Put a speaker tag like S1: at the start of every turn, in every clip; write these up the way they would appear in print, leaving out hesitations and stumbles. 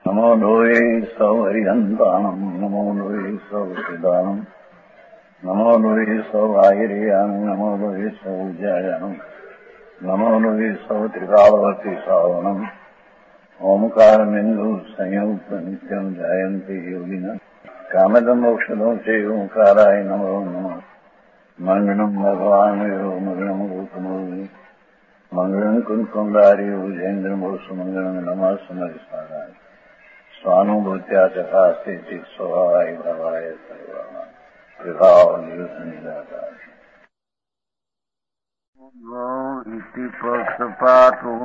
S1: નમો લોહે સૌ હરિહંતાણમ નમો લોહે સૌ સિદાનમ નમો લોહે સૌ આયર્યાણમ નમો લોહે સૌ જયાણમ નમો લોહે સૌ ત્રિકાળવતી સાવણમ ઓમકારમિંદુ સંયુક્ત નિત્યમ જાયંતી યોગિના કામદમોક્ષદો છે ઓંકારાય નમો નમઃ મંગળમ ભગવાન મંગળમ ગૌતમોર્મિ મંગળમ કુંકુંડાર્યો જૈન્દ્રમો સુમંગળમ નમઃ સમરિસ્વારાય સ્વાનુભૂત્યા ચકાસ્તે સ્વભાવાય ભાવાય સર્વાના વિભાવ નિયુત નિરાકાર ઇતિ પક્ષપાતો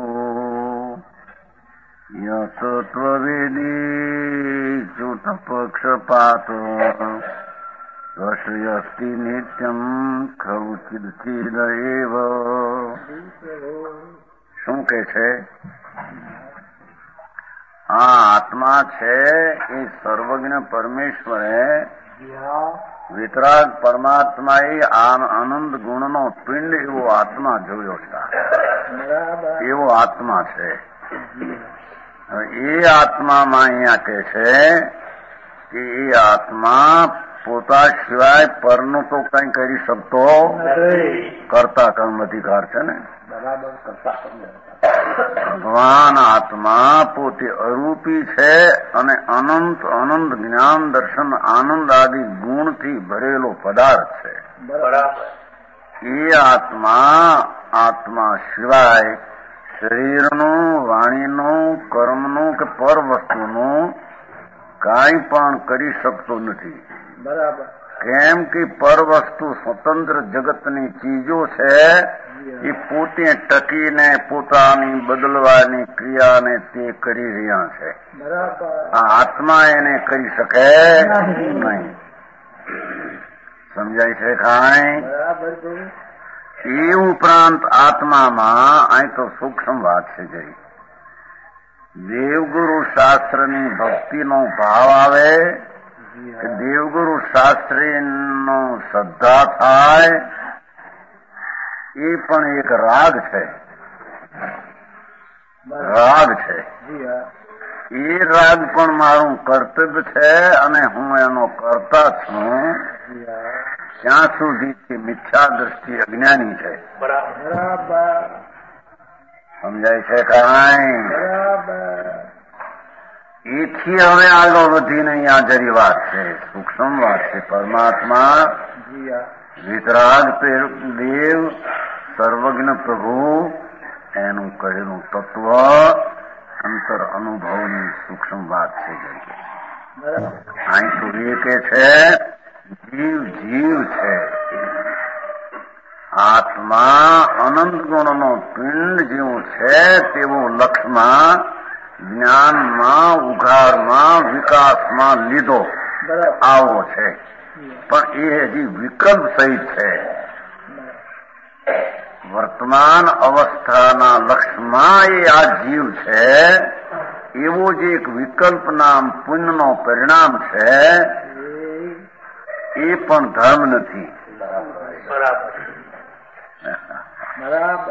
S1: યત ત્વવેદી ચૂત પક્ષપાતો સ્વશ્રેયસ્તિ નિત્યમ ખૌચિદચિદ એવ. શું કે છે? આ આત્મા છે એ સર્વજ્ઞ પરમેશ્વરે વિતરાગ પરમાત્માએ આનંદ ગુણનો પિંડ એવો આત્મા જોયો છે. એવો આત્મા છે. એ આત્મામાં અહીંયા કે છે કે એ આત્મા પોતા સિવાય પરનું તો કઈ કરી શકતો કરતા કર્મ અધિકાર છે ને. ભગવાન આત્મા પોતે અરૂપી છે અને અનંત અનંત જ્ઞાન દર્શન આનંદ આદિ ગુણથી ભરેલો પદાર્થ છે. એ આત્મા સિવાય શરીરનું, વાણીનું, કર્મનું કે પર વસ્તુનું કાંઈ પણ કરી શકતો નથી. કેમ કે પર વસ્તુ સ્વતંત્ર જગતની ચીજો છે. એ પોતે ટકીને પોતાની બદલવાની ક્રિયાને તે કરી રહ્યા છે. આ આત્મા એને કરી શકે નહીં. સમજાય છે કાંઈ? એ ઉપરાંત આત્મામાં અહીં તો સૂક્ષ્મ વાત છે. જઈ દેવગુરુ શાસ્ત્રની ભક્તિનો ભાવ આવે કે દેવગુરુ શાસ્ત્રીનો શ્રદ્ધા થાય એ પણ એક રાગ છે. રાગ છે. એ રાગ પણ મારું કર્તવ્ય છે અને હું એનો કરતા છું. ત્યાં સુધી મિથ્યા દ્રષ્ટિ અજ્ઞાની છે. સમજાય છે કાંઈ? એથી હવે આગળ વધીને અહીંયા જરી વાત છે, સૂક્ષ્મ વાત છે. પરમાત્મા વિતરાગ દેવ સર્વજ્ઞ પ્રભુ એનું કહેલું તત્વ અંતર અનુભવની સૂક્ષ્મ વાત છે. અહીં તો એ કે છે જીવ છે. આત્મા અનંત ગુણનો પિંડ જેવું છે તેવું લક્ષમાં, જ્ઞાનમાં, ઉઘારમાં, વિકાસમાં લીધો આવો છે. પણ એ હજી વિકલ્પ સહિત છે. વર્તમાન અવસ્થાના લક્ષમાં એ આ જીવ છે. એવો જ એક વિકલ્પ નામ પુણ્યનો પરિણામ છે. એ પણ ધર્મ નથી. બરાબર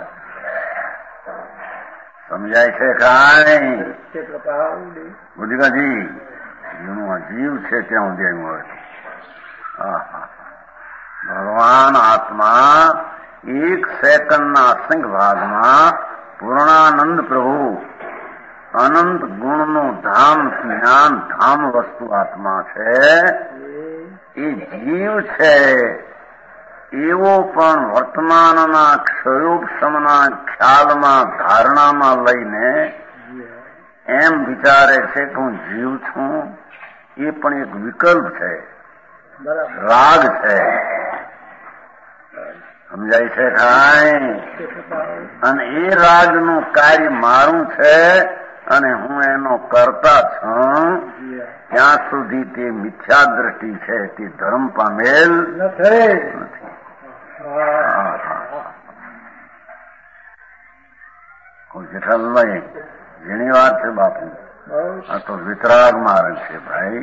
S1: સમજાય છે કાંઈ? બુદ્ધિકાજી જેનું આ જીવ છે ત્યાં સુધી આવ્યું હોય. ભગવાન આત્મા એક સેકન્ડના અસંખ્ય ભાગમાં પૂર્ણાનંદ પ્રભુ અનંત ગુણનું ધામ, જ્ઞાન ધામ વસ્તુ આત્મા છે. એ જીવ છે એવો પણ વર્તમાનના ક્ષયોક્ષમના ખ્યાલમાં, ધારણામાં લઈને એમ વિચારે છે કે હું જીવ છું. એ પણ એક વિકલ્પ છે, રાગ છે. સમજાય છે કાંઈ? અને એ રાગનું કાર્ય મારું છે અને હું એનો કરતા છું. ત્યાં સુધી તે મિથ્યા દ્રષ્ટિ છે, તે ધર્મ પામેલ નથી. જેઠાલાલભાઈ જેની વાત છે બાપુ, આ તો વિતરાગ માર્ગ છે ભાઈ.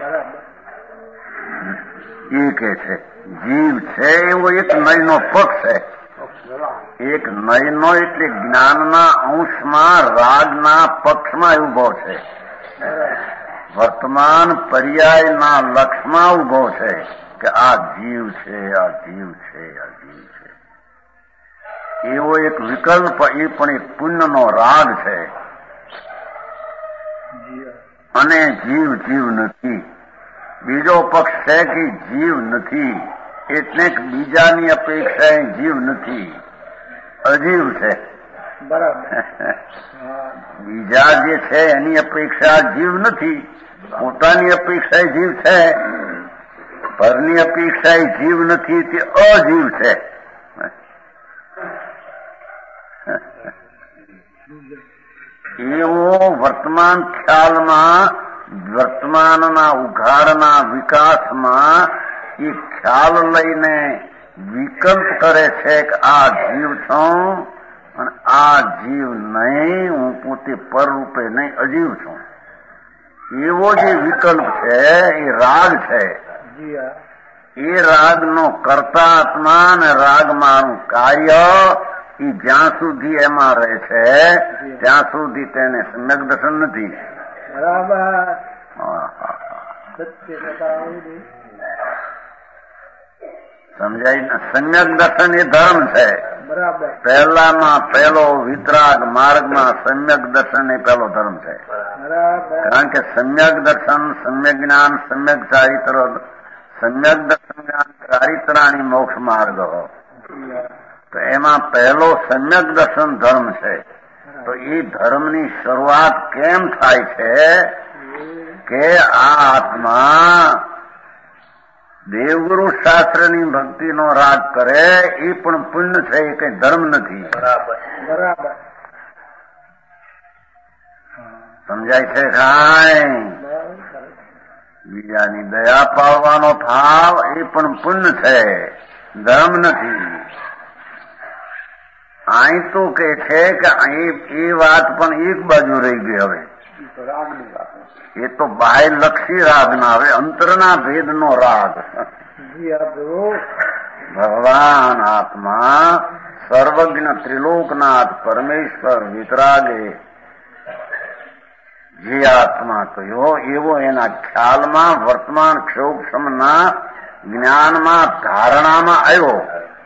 S1: એ કે છે જીવ છે એવો એક નયનો પક્ષ છે. એક નયનો એટલે જ્ઞાનના અંશમાં રાગના પક્ષમાં ઉભો છે. વર્તમાન પર્યાયના લક્ષમાં ઉભો છે કે આ જીવ છે, આ જીવ છે, આ જીવ છે. એવો એક વિકલ્પ, એ પણ એક પુણ્યનો રાગ છે. અને જીવ જીવ નથી. બીજો પક્ષ છે કે જીવ નથી એટલે બીજાની અપેક્ષાએ જીવ નથી, અજીવ છે.
S2: બરાબર.
S1: બીજા જે છે એની અપેક્ષા જીવ નથી, પોતાની અપેક્ષા જીવ છે, પરની અપેક્ષા જીવ નથી, તે અજીવ છે. એવો વર્તમાન ખ્યાલમાં, વર્તમાનના ઉઘાડના વિકાસમાં એ ખ્યાલ લઈને વિકલ્પ કરે છે કે આ જીવ છું અને આ જીવ નહીં, હું પોતે પર રૂપે નહીં, અજીવ છું. એવો જે વિકલ્પ છે એ રાગ છે. એ રાગનો કર્તા આત્મા અને રાગમાંનું કાર્ય એ જ્યાં સુધી એમાં રહે છે ત્યાં સુધી તેને સમ્યક દર્શન નથી.
S2: બરાબર.
S1: સમજાય ને? સમ્યક દર્શન એ ધર્મ છે.
S2: બરાબર.
S1: પહેલામાં પહેલો વિતરાગ માર્ગમાં સમ્યક દર્શન એ પહેલો ધર્મ છે. કારણ કે સમ્યક દર્શન, સમ્યક જ્ઞાન, સમ્યક ચારિત્ર, સમ્યક દર્શન જ્ઞાન ચારિત્રાણી મોક્ષ માર્ગ, તો એમાં પહેલો સમ્યક દર્શન ધર્મ છે. તો એ ધર્મની શરૂઆત કેમ થાય છે કે આ આત્મા દેવગુરુ શાસ્ત્રની ભક્તિનો રાગ કરે, એ પણ પુણ્ય છે, એ કઈ ધર્મ નથી.
S2: બરાબર. બરાબર.
S1: સમજાય છે? કાંઈ બીજાની દયા પાડવાનો ભાવ એ પણ પુણ્ય છે, ધર્મ નથી. અહીં તો કે છે કે એ વાત પણ એક બાજુ રહી ગઈ. હવે એ તો બાહ્યલક્ષી રાગ ના, હવે અંતરના ભેદનો રાગ. ભગવાન આત્મા સર્વજ્ઞ ત્રિલોકનાથ પરમેશ્વર વિતરાગે જે આત્મા કહ્યો એવો એના ખ્યાલમાં, વર્તમાન ક્ષોક્ષમના જ્ઞાનમાં, ધારણામાં આવ્યો.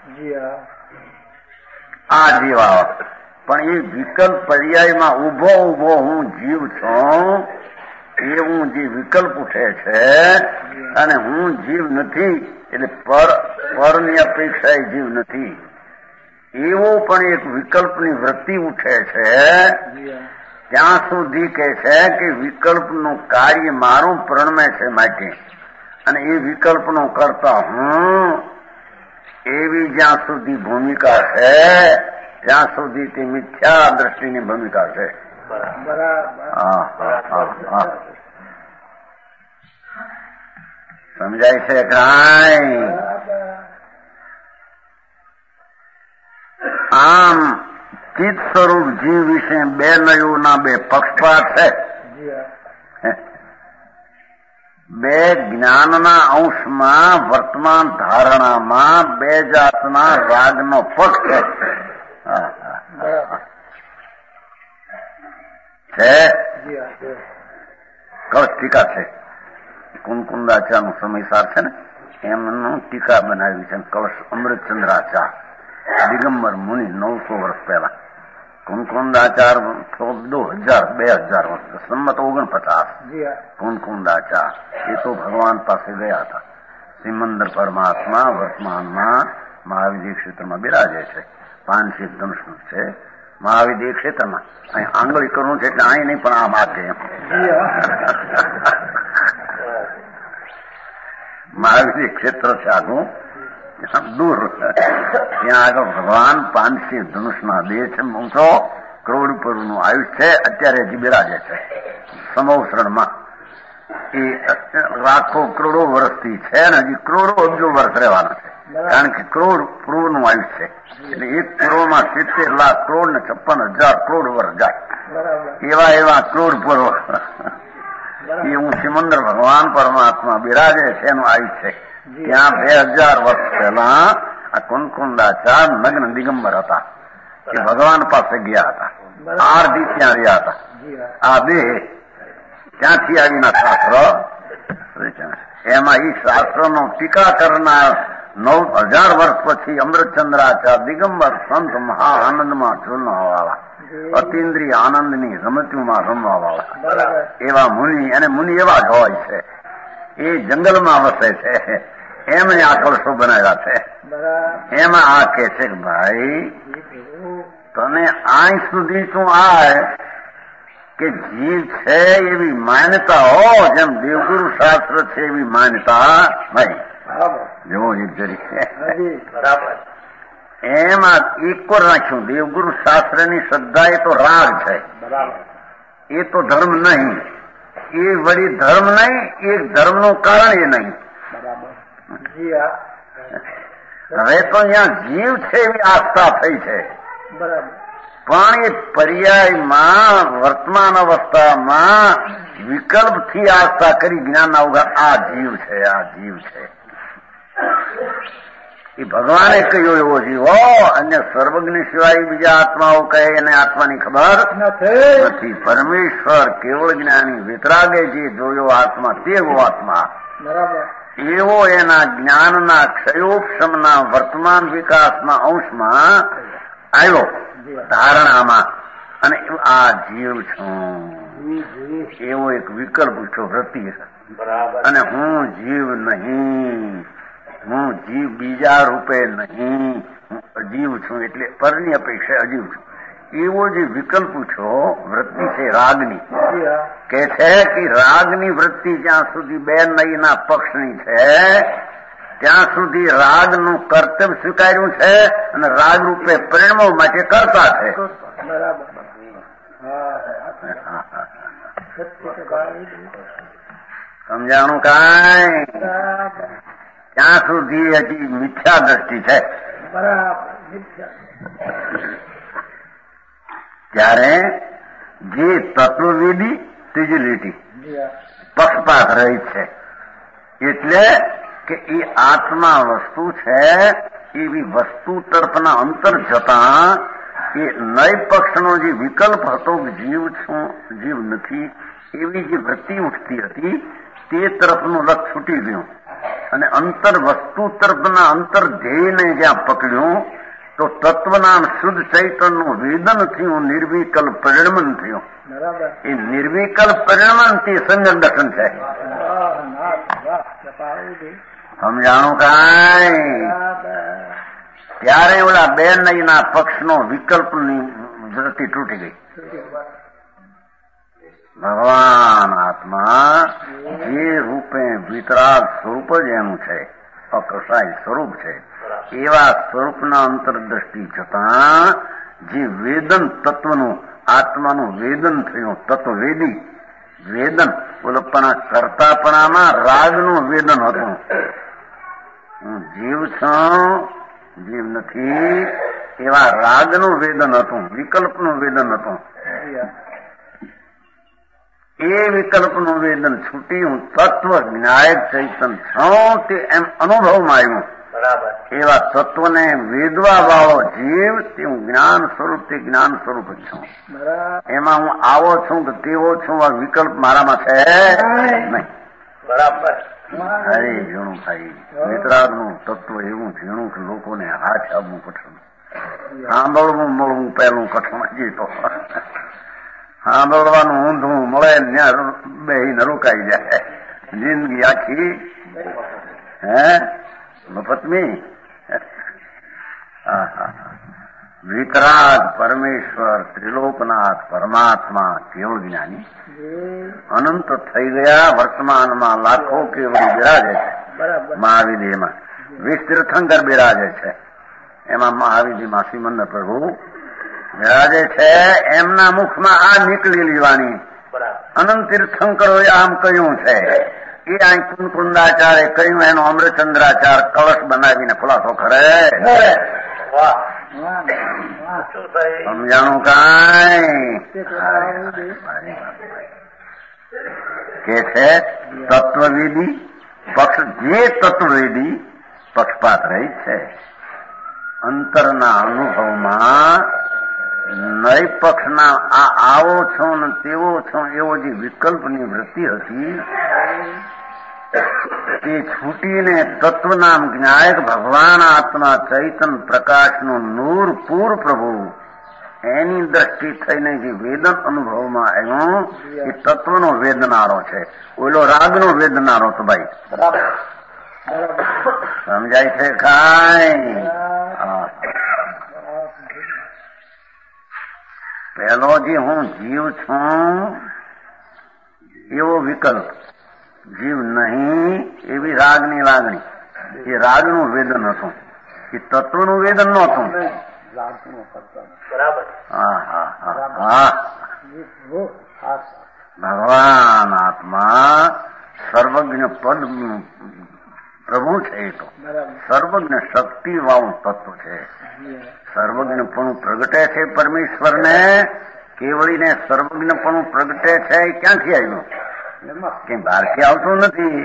S1: આ જીવા પણ એ વિકલ્પ પર્યાયમાં ઉભો ઉભો હું જીવ છું એવું જે વિકલ્પ ઉઠે છે, અને હું જીવ નથી એટલે પરની અપેક્ષા એ જીવ નથી, એવો પણ એક વિકલ્પની વૃત્તિ ઉઠે છે. ત્યાં સુધી કે છે કે વિકલ્પનું કાર્ય મારું પ્રણમે છે માટે, અને એ વિકલ્પનો કરતા હું, એવી જ્યાં સુધી ભૂમિકા છે ત્યાં સુધી તે મિથ્યા દ્રષ્ટિની ભૂમિકા છે. સમજાય છે? કાંઈ આમ ચિત્ત સ્વરૂપ જીવ વિશે બે નયુના બે પક્ષપાત છે. બે જ્ઞાનના અંશમાં, વર્તમાન ધારણામાં બે જાતના રાગનો પક્ષ છે. કળશ ટીકા છે, કુનકુંદાચાર્યનું સમયસાર છે ને, એમનું ટીકા બનાવી છે. કળશ અમૃતચંદ્રાચાર્ય દિગંબર મુનિ 900 વર્ષ પહેલા. કુનકુંદાચાર્ય 2000 વર્ષ, સંમત 49. કુનકુંદાચાર્ય એ તો ભગવાન પાસે ગયા હતા. સિમંદર પરમાત્મા વર્તમાનમાં મહાવિદ્ય ક્ષેત્રમાં બિરાજે છે. 5 ધનુષ છે મહાવિદ્ય ક્ષેત્રમાં. અહીં આંગળી કરવું છે એટલે અહીં નહીં, પણ આમ આગે એમ મહાવિદ્ય ક્ષેત્ર છે આખું દૂર. ત્યાં આગળ ભગવાન 5 ધનુષના દેહ છે. ઊંચો કરોડ ઉપરનું આયુષ છે. અત્યારે હજી બિરાજે છે સમવસરણમાં. એ લાખો કરોડો વર્ષથી છે ને હજી કરોડો અબજો વર્ષ રહેવાના છે. કારણ કે કરોડ પૂર્વનું આયુષ છે. એટલે 1 કરોડમાં 70 લાખ કરોડ ને 56,000 કરોડ વર્ષ જાય. એવા કરોડ પૂર્વ એ હું સિમંદર ભગવાન પરમાત્મા બિરાજે છે એનું આયુષ છે. ત્યાં 2000 વર્ષ પહેલા આ કુનકુંદાચાર્ય નગ્ન દિગંબર હતા. એ ભગવાન પાસે ગયા હતા. 8 દી ત્યાં રહ્યા હતા. આ દેહ ત્યાંથી આવીના શાસ્ત્રો રચ્યા. એમાં એ શાસ્ત્રોનો ટીકા કરનાર 9000 વર્ષ પછી અમૃતચંદ્રાચાર્ય દિગંબર સંત મહા આનંદમાં ઝૂલવાવાળા, અતિન્દ્રિય આનંદની રમતીમાં રમવાવાળા એવા મુનિ, અને મુનિ એવા જ હોય છે. એ જંગલમાં વસે છે, એમને આ કળશો બનાવ્યા છે. એમાં આ કે છે કે ભાઈ તને આજ સુધી તું આય કે જીવ છે એવી માન્યતા હો, જેમ દેવગુરુ શાસ્ત્ર છે એવી માન્યતા નહીં. જેવો એક જરી એમાં એક રાખ્યું. દેવગુરુ શાસ્ત્રની શ્રદ્ધા એ તો રાગ છે, એ તો ધર્મ નહીં. એ વળી ધર્મ નહીં, એ ધર્મનું કારણ એ નહીં. હવે તો અહીંયા જીવ છે એવી આસ્થા થઈ છે, પણ એ પર્યાયમાં વર્તમાન અવસ્થામાં વિકલ્પથી આસ્થા કરી જ્ઞાન અવગર આ જીવ છે, આ જીવ છે. એ ભગવાને કહ્યું એવો જીવ હો, અન્ય સર્વજ્ઞ સિવાય બીજા આત્માઓ કહે એને આત્માની ખબર નથી. પરમેશ્વર કેવળ જ્ઞાની વિતરાગે જે જોયો આત્મા તેવો આત્મા, એવો એના જ્ઞાનના ક્ષયોક્ષમના વર્તમાન વિકાસના અંશમાં આવ્યો ધારણામાં, અને આ જીવ છું એવો એક વિકલ્પ છો વૃત્તિ. અને હું જીવ નહીં, હું જીવ બીજા રૂપે નહીં, હું અજીવ છું, એટલે પરની અપેક્ષા અજીવ છું એવો જે વિકલ્પ છો વૃત્તિ છે રાગની. કે છે કે રાગની વૃત્તિ જ્યાં સુધી બે નયના પક્ષની છે ત્યાં સુધી રાગનું કર્તવ્ય સ્વીકાર્યું છે, અને રાગ રૂપે પરિણમવા માટે કરતા છે. સમજાણું કાંઈ? ત્યાં સુધી હજી મિથ્યા દ્રષ્ટિ છે. ત્યારે જે તત્વવેદી ત્રીજી લીટી પક્ષપાત રહી છે, એટલે કે એ આત્મા વસ્તુ છે એવી વસ્તુ તરફના અંતર જતા એ નય પક્ષનો જે વિકલ્પ હતો કે જીવ છું જીવ નથી એવી જે વૃત્તિ ઉઠતી હતી તે તરફનું લક્ષ છૂટી ગયું, અને અંતર વસ્તુ તરફના અંતર ધ્યેયને જ્યાં પકડ્યું તો તત્વના શુદ્ધ ચૈતન્યનું વેદન થયું, નિર્વિકલ્પ પરિણમન થયું. એ નિર્વિકલ્પ પરિણમન તે સંજમ દર્શન છે. સમજાણું કાંઈ? ત્યારે ઓલા બે નયના પક્ષનો વિકલ્પની વૃત્તિ તૂટી ગઈ. ભગવાન આત્મા જે રૂપે વિતરાગ સ્વરૂપ જ એનું છે, અકસાય સ્વરૂપ છે, એવા સ્વરૂપના અંતરદ્રષ્ટિ જતાં જે વેદન તત્વનું આત્માનું વેદન થયું, તત્વવેદી વેદન ઓલપણા કરતાપણામાં રાગનું વેદન હતું. હું જીવ છું જીવ નથી એવા રાગનું વેદન હતું, વિકલ્પનું વેદન હતું. એ વિકલ્પનું વેદન છૂટી હું તત્વ જ્ઞાયક ચૈતન છું તે એમ અનુભવમાં આવ્યું. એવા તત્વને વેદવા વાળો જીવ તે હું જ્ઞાન સ્વરૂપ તે જ્ઞાન સ્વરૂપ જ છું. એમાં હું આવો છું કે તેવો છું આ વિકલ્પ મારામાં છે નહીં. બરાબર. અરે ઝીણું ભાઈ, વિતરાગનું તત્વ એવું ઝીણું કે લોકોને હાથ આવવું કઠણ, સાંભળવું મળવું પહેલું કઠણ. હજી તો સાંભળવાનું ઊંધું મળે ત્યાં બેહીને રોકાઈ જાય જિંદગી આખી. હે મફતમી? વિતરાગ પરમેશ્વર ત્રિલોકનાથ પરમાત્મા કેવળ જ્ઞાની અનંત થઈ ગયા. વર્તમાનમાં લાખો કેવળી બિરાજે છે. મહાવિધિમાં 20 તીર્થંકર બિરાજે છે. એમાં મહાવિધિમાં શ્રીમંદર પ્રભુ બિરાજે છે. એમના મુખમાં આ નીકળેલી વાણી અનંત તીર્થંકરોએ આમ કહ્યું છે. એ અહીં કુંદાચાર્ય કહ્યું, એનો અમૃતચંદ્રાચાર્ય કળશ બનાવીને ખુલાસો કરે. સમજાણું કાંઈ? કે છે તત્વવેદી પક્ષ, જે તત્વવેદી પક્ષપાત રહી છે અંતરના અનુભવમાં નય પક્ષના આ આવો છો ને તેવો છો એવો જે વિકલ્પની વૃત્તિ હતી તે છૂટીને તત્વનામ જ્ઞાયક ભગવાન આત્મા ચૈતન પ્રકાશનું નૂર પૂર પ્રભુ એની દ્રષ્ટિ થઈને જે વેદન અનુભવમાં આવ્યું એ તત્વનો વેદનારો છે, ઓલો રાગનો વેદનારો તો ભાઈ સમજાય છે કાંઈ? પેલો જે હું જીવ છું એવો વિકલ્પ, જીવ નહીં એવી રાગની લાગણી, એ રાગનું વેદન હતું, એ તત્વનું વેદન નહોતું. ભગવાન આત્મા સર્વજ્ઞ પદ પ્રભુ છે, એ તો સર્વજ્ઞ શક્તિ વાળું તત્વ છે. સર્વજ્ઞપણું પ્રગટે છે પરમેશ્વરને, કેવળીને સર્વજ્ઞપણું પ્રગટે છે એ ક્યાંથી આવ્યું? કે બહારથી આવતું નથી.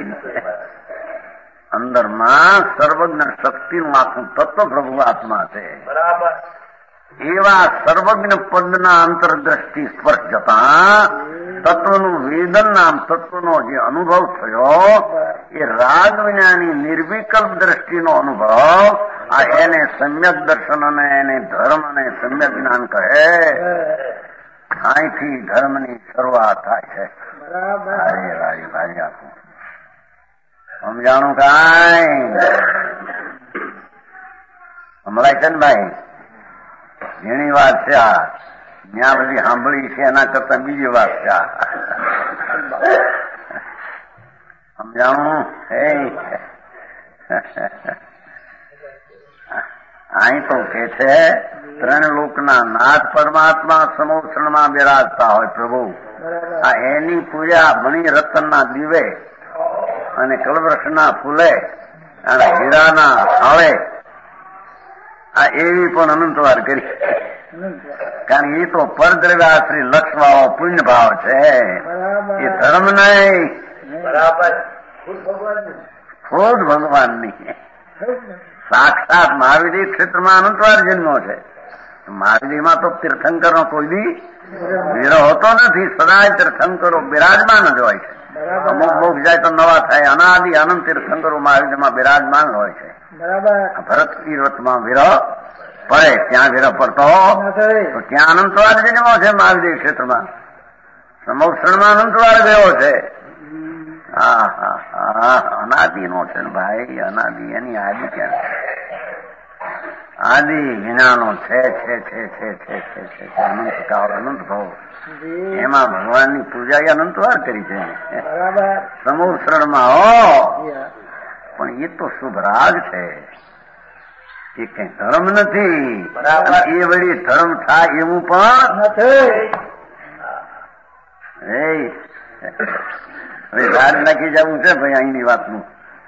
S1: અંદરમાં સર્વજ્ઞ શક્તિનું આખું તત્વ પ્રભુ આત્મા છે. એવા સર્વજ્ઞ પદના અંતરદ્રષ્ટિ સ્પર્શ જતા તત્વનું વેદન નામ તત્વનો જે અનુભવ થયો એ રાગ વિનાની નિર્વિકલ્પ દ્રષ્ટિનો અનુભવ, આ એને સમ્યક દર્શન અને એને ધર્મ અને સમ્યક જ્ઞાન કહે. અહીંથી ધર્મની શરૂઆત થાય છે. અરે રાજી ભાઈ આપું સમજાણું કાંઈ? હમણાં છે ને ભાઈ ઘણી વાત છે આ, ત્યાં બધી સાંભળી છે એના કરતા બીજી વાત છે આ. સમજાણું? અહીં તો કે છે ત્રણ લોકના નાથ પરમાત્મા સમોષણમાં બિરાજતા હોય પ્રભુ. આ એની પૂજા મણિ રતનના દીવે અને કલ્પવૃક્ષના ફૂલે અને હીરાના થાળે આ એવી પણ અનંતવાર કરી, કારણ એ તો પરદ્રવ્યાશ્રી લક્ષ વાળો પુણ્ય ભાવ છે, એ ધર્મ નહીં. ખુદ ભગવાનની સાક્ષાત મહાવીર ક્ષેત્રમાં અનંતવાર જન્મો છે. મહાવીરમાં તો તીર્થંકરનો કોઈ દી વિરહ હોતો નથી, સદાય તીર્થંકરો બિરાજમાન જ હોય છે. અમુક મોક્ષ જાય તો નવા થાય, અનાદિ અનંત તીર્થંકરો મહાવીરમાં બિરાજમાન હોય છે. ભરત તીર્થમાં વિરહ પડે, ત્યાં વિરહ પડતો તો ત્યાં અનંતવાર જન્મો છે. મહાવીર ક્ષેત્રમાં સમોક્ષણમાં અનંતવાર ગયો છે. અનાદિ નો છે ને ભાઈ, અનાદિ એની આદિ ક્યાં? આદિ વિનાનો છે અનંત કાળ અનંત ભાવ, એમાં ભગવાનની પૂજા એ અનંતવાર કરી છે. સમોક્ષણમાં હો, પણ એ તો શુભ રાગ છે, એ કઈ ધર્મ નથી. એ વળી ધર્મ થાય એવું પણ નથી. હવે રાગ નાખી જવું છે ભાઈ અહીંની વાતનું.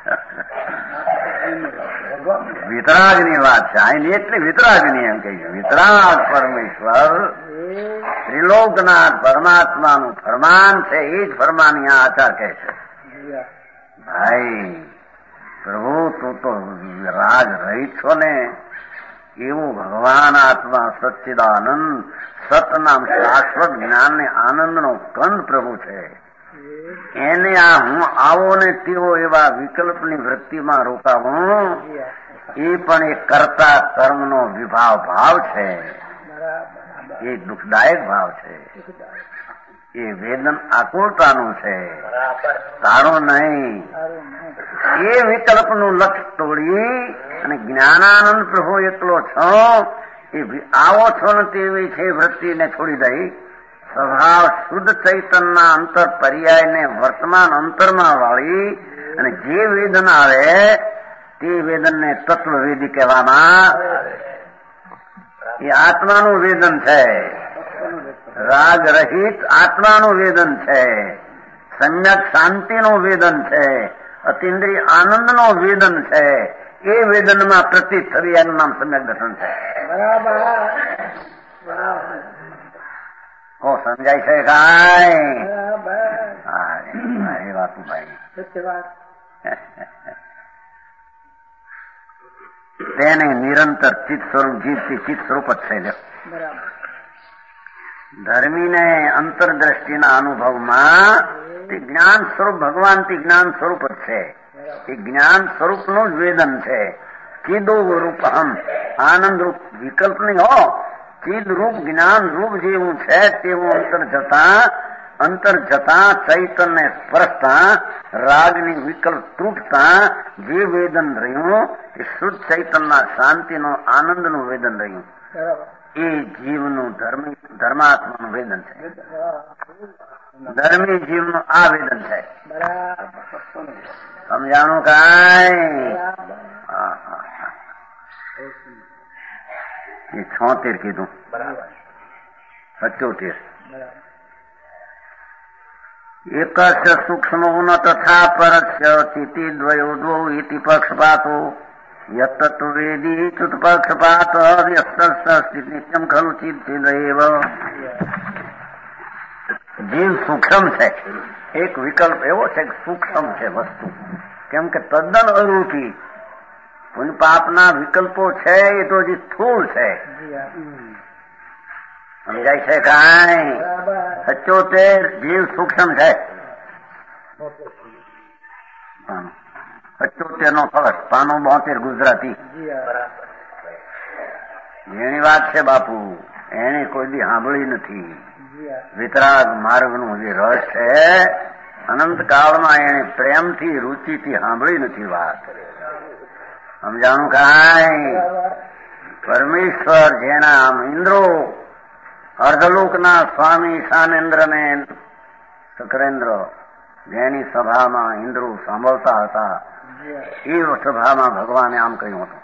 S1: વિતરાગની વાત છે અહીંની, એટલે વિતરાગની એમ કહીશું. વિતરાગ પરમેશ્વર ત્રિલોકનાથ પરમાત્માનું ફરમાન છે, એ જ ફરમાની આ આચાર કહે છે. ભાઈ પ્રભુ તું તો રાગ રહિત છો ને, એવું ભગવાન આત્મા સચ્ચિદાનંદ સતનામ શાશ્વત જ્ઞાન ને આનંદનો કંદ પ્રભુ છે. એને આ હું આવો ને તેવો એવા વિકલ્પની વૃત્તિમાં રોકાવું, એ પણ એક કરતા કર્મનો વિભાવ ભાવ છે, એ દુઃખદાયક ભાવ છે, એ વેદન આકુળતાનું છે, તારું નહીં. એ વિકલ્પનું લક્ષ્ય તોડી અને જ્ઞાનાનંદ પ્રભુ એકલો છો, એ આવો છો ને તેવી છે વૃત્તિને છોડી દઈ સ્વભાવ શુદ્ધ ચૈતનના અંતર પર્યાયને વર્તમાન અંતરમાં વાળી અને જે વેદન આવે તે વેદનને તત્વવેદી કહેવામાં. એ આત્માનું વેદન છે, રાગ રહિત આત્માનું વેદન છે, સમ્યક શાંતિનું વેદન છે, અતિન્દ્રિય આનંદનું વેદન છે. એ વેદનમાં પ્રતીત થવી એનું નામ સમ્યક દર્શન છે. ઓ સમજાય છે કાંઈ? એ વાત ભાઈ તેને નિરંતર ચિત્ત સ્વરૂપ જીવથી ચિત્ત સ્વરૂપ જ છે. ધર્મીને અંતરદ્રષ્ટિના અનુભવમાં તે જ્ઞાન સ્વરૂપ ભગવાન તે જ્ઞાન સ્વરૂપ જ છે. એ જ્ઞાન સ્વરૂપનું જ વેદન છે. ચિદો રૂપહમ આનંદ રૂપ વિકલ્પ નહીં હો, ચિદ રૂપ જ્ઞાન રૂપ જેવું છે તેવું અંતર જતા ચૈતન્ય સ્પર્શતા રાગની વિકલ્પ તૂટતા જે વેદન રહ્યું એ શુદ્ધ ચૈતન્યના શાંતિનું આનંદનું વેદન રહ્યું. એ જીવનું ધર્માત્માનું વેદન છે. ધર્મી જીવનું આ વેદન છે. સમજાણું કાંઈ? એ 76 કીધું, 77 એકસ્ય સૂક્ષ્મો ન તથા પરસ્ય સ્થિતિ દ્વયો દ્વૌ ઇતિ પક્ષપાતો યત્તત્વ વેદી ચુતપક્ષપાત નિત્યમ ખલુ ચિત્તિદેવ. જીવ સૂક્ષ્મ છે. એક વિકલ્પ એવો છે કે સૂક્ષ્મ છે વસ્તુ, કેમ કે તદ્દન અરૂપી પુણ્ય પાપના વિકલ્પો છે એ તો હજી સ્થૂળ છે. સમજાય છે કાંઈ? 77 જીવ સૂક્ષ્મ છે. 77 નો ફરક, પાનો 72 ગુજરાતી. એની વાત છે બાપુ, એને કોઈ દી સાંભળી નથી. વિતરાગ માર્ગનું જે રસ છે અનંત કાળમાં એને પ્રેમથી રુચિથી સાંભળી નથી વાત. સમજાણું કાંઈ? પરમેશ્વર જેના આમ ઇન્દ્રો અર્ધલોકના સ્વામી શાનેન્દ્રને શકરેન્દ્ર જેની સભામાં ઇન્દ્રો સાંભળતા હતા એ સભામાં ભગવાને આમ કહ્યું હતું.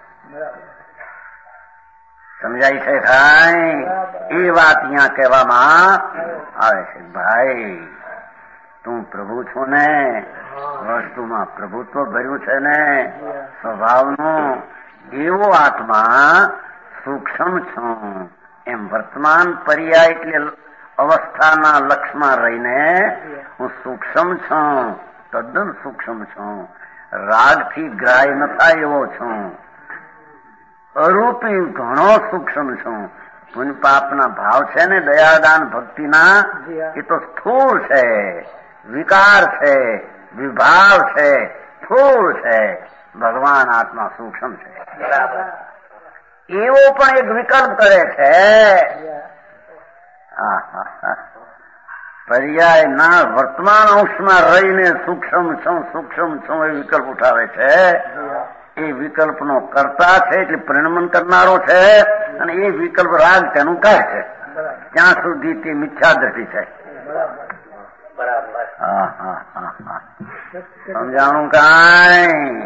S1: સમજાય છે કાંઈ? એ વાત અહીંયા કહેવામાં આવે છે. ભાઈ તું પ્રભુ છો ને, વસ્તુમાં પ્રભુત્વ ભર્યું છે ને સ્વભાવનું, એવો આત્મા સૂક્ષ્મ છું. એમ વર્તમાન પર્યાય એટલે અવસ્થાના લક્ષમાં રહીને હું સૂક્ષ્મ છું, તદ્દન સૂક્ષ્મ છું. રાગથી ગ્રાહ્ય ન થાય એવો છું. અરૂપી ઘણો સૂક્ષ્મ છું. પુણ્ય પાપના ભાવ છે ને દયાદાન ભક્તિના, એ તો સ્થૂળ છે, વિકાર છે, વિભાવ છે, સ્થૂળ છે. ભગવાન આત્મા સૂક્ષ્મ છે. એવો પણ એક વિકલ્પ કરે છે. પર્યાય ના વર્તમાન અંશમાં રહીને સૂક્ષ્મ છું એ વિકલ્પ ઉઠાવે છે. એ વિકલ્પનો કર્તા છે એટલે પરિણમન કરનારો છે, અને એ વિકલ્પ રાગ તેનું કહે છે. ત્યાં સુધી તે મિથ્યા દ્રષ્ટિ છે. સમજાણું કાંઈ?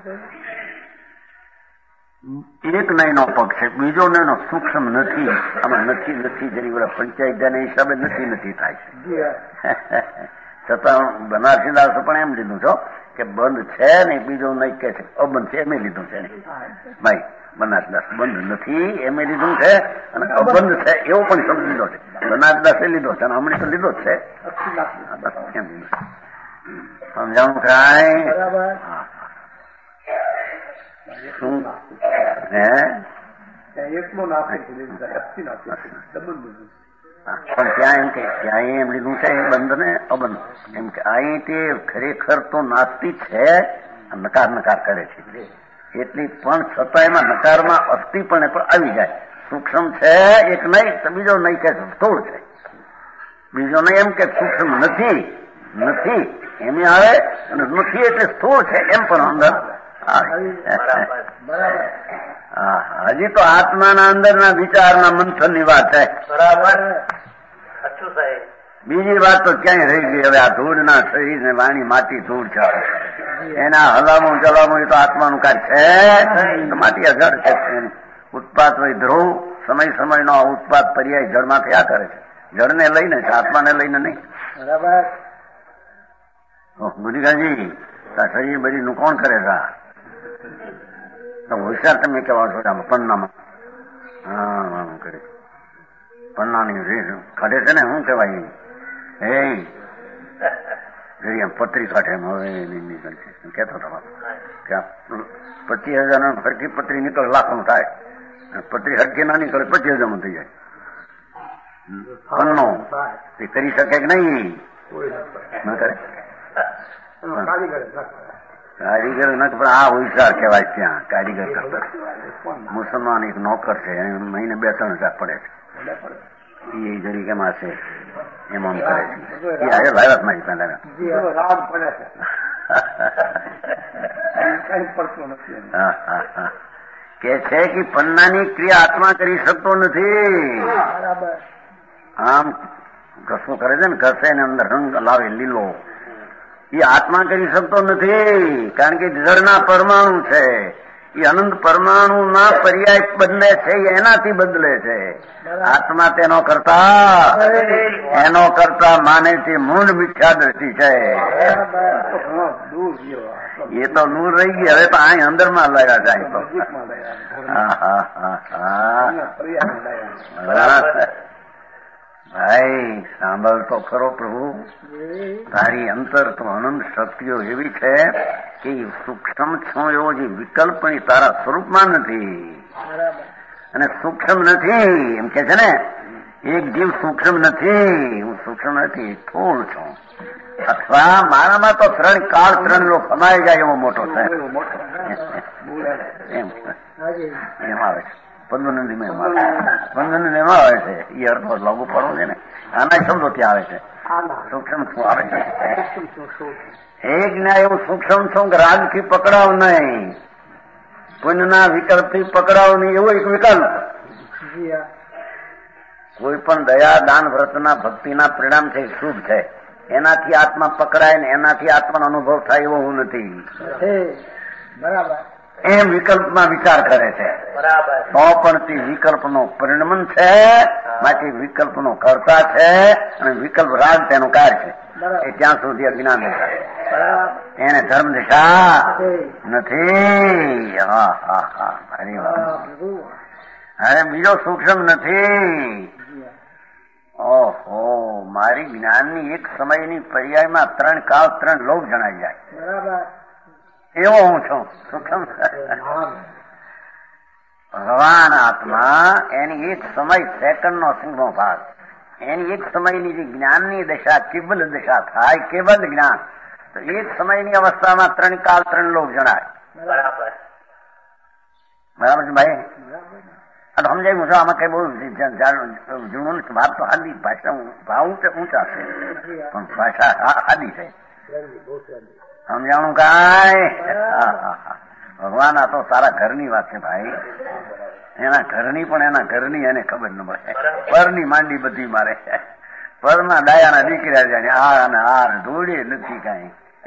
S1: એક નયનો પગ છે, બીજો નયનો સૂક્ષ્મ નથી. આમાં નથી જેની બધા પંચાયત હિસાબે નથી થાય છે. છતાં બનારસીદાસ પણ એમ લીધું છો કે બંધ છે ને બીજો નહીં કે છે, અબંધ છે એમ લીધું છે. ભાઈ બનારસીદાસ બંધ નથી એમ લીધું છે, અને અબંધ છે એવો પણ સમજી લીધો છે. બનારસીદાસે લીધો છે અને હમણાં તો લીધો જ છે. એમ સમજાવું કાંઈ? શું હે પણ ત્યાં એમ કે ત્યાં એમ લીધું છે બંધ ને અબંધ. એમ કે અહીં તે ખરેખર તો નાસ્તિક છે, નકાર કરે છે. એટલી પણ છતાં એમાં નકારમાં અસ્થિપણે પણ આવી જાય. સૂક્ષ્મ છે એક નહીં તો બીજો નહીં કે સ્થૂળ છે. બીજો નહીં એમ કે સૂક્ષ્મ નથી એમ આવે, અને નથી એટલે સ્થૂળ છે એમ પણ અંદર. હજી તો આત્માના અંદરના વિચારના મંથનની વાત છે. બરાબર. બીજી વાત તો ક્યાંય રહી ગઈ. હવે આ ધૂળના શરીર ને વાણી માટી ધૂળ છે, એના હલામું ચલામું એ તો આત્માનું કાર્ય છે. માટી આ જળ છે. ઉત્પાદ હોય ધ્રુવ, સમયનો ઉત્પાદ પર્યાય જળમાં થયા કરે છે. જળને લઈને છે, આત્માને લઈને નહીં. બરાબર. બુદ્ધિગાજી શરીર બધીનું કોણ કરે છે? હોશિયાર તમે કેવા છો? પન્નામાં કરે પન્નાની કાઢે છે ને, શું કહેવાય પત્રી કાઢે. એમ હવે કેતો હતો કે 25,000 હરકી પત્રી નીકળે લાખનું થાય, પત્રી હરકી ના નીકળે 25,000 થઈ જાય. પન્નો તે કરી શકે કે નહીં? ન કરે. કારીગર ન પણ આ હોશિયાર કહેવાય. ત્યાં કારીગર કરતા મુસલમાન એક નોકર છે, મહિને 2-3 હજાર પડે છે. એ જરીકેમાં છે એમાં કરે છે. એ આજે લાવ્યા મારી પહેલા કે છે કે પન્નાની ક્રિયા આત્મા કરી શકતો નથી. આમ ઘસું કરે છે ને, ઘસે ને અંદર રંગ લાવે લીલો, એ આત્મા કરી શકતો નથી. કારણ કે જળના પરમાણુ છે, એ અનંત પરમાણુના પર્યાય બદલે છે, એનાથી બદલે છે. આત્મા એનો કરતા માને તે મૂળ મિથ્યા દ્રષ્ટિ છે. એ તો દૂર રહી ગઈ. હવે તો અહીં અંદરમાં લાવ્યા જાય તો ભાઈ સાંભળ તો ખરો પ્રભુ. તારી અંતર તો અનંત શક્તિઓ એવી છે કે સૂક્ષ્મ છો એવો જે વિકલ્પની તારા સ્વરૂપમાં નથી. અને સૂક્ષ્મ નથી એમ કે છે ને, એક જીવ સૂક્ષ્મ નથી, હું સૂક્ષ્મ નથી, સ્થૂળ છું. અથવા મારામાં તો 3 કાળ 3 લોક સમાઈ જાય એવો મોટો છે. એમ આવે છે પદ્મનંદી એમાં આવે છે. એ અર્થ લાગુ પડવો છે ને, આના શબ્દો ત્યાં આવે છે. સૂક્ષ્મ શું આવે છે? એક ના એવું સૂક્ષ્મ છું કે રાગથી પકડાવ નહીં, પુણ્યના વિકલ્પથી પકડાવ નહીં, એવો એક વિકલ્પ. કોઈ પણ દયા દાન વ્રતના ભક્તિના પરિણામ છે, શુભ છે, એનાથી આત્મા પકડાય ને એનાથી આત્માનો અનુભવ થાય એવો હું નથી.
S2: બરાબર.
S1: એમ વિકલ્પમાં વિચાર કરે છે. તો પણ તે વિકલ્પનો પરિણમન છે, માટે વિકલ્પનો કર્તા છે, અને વિકલ્પ રાગ તેનું કાર્ય છે. એ ત્યાં સુધી અજ્ઞાન દિશા, એને ધર્મ દિશા નથી. અરે બીજો સૂક્ષ્મ નથી. ઓહો, મારી જ્ઞાનની એક સમયની પર્યાયમાં 3 કાળ 3 લોક જણાઈ જાય એવો હું છું. સૂક્ષ્મ ભગવાન આત્મા એની એક સમય સેકન્ડનો 100મો ભાગ, એની એક સમયની જે જ્ઞાનની દશા કેવલ દશા થાય, કેવલ જ્ઞાન, તો એક સમયની અવસ્થામાં 3 કાળ 3 લોક જણાય. બરાબર છે ભાઈ? સમજાય મુસા આમાં કઈ બહુ જૂનું વાત તો સાદી ભાષા, ભાવ ઊંચા છે પણ ભાષા સાદી છે. સમજાણું કાંઈ? ભગવાન આ તો સારા ઘરની વાત છે ભાઈ. એના ઘરની પણ એના ઘરની એને ખબર ન પડે. પરની માંડી બધી મારે, પરના ડાયાના દીકરા જાય આ અને આ ધોળી નથી કાંઈ.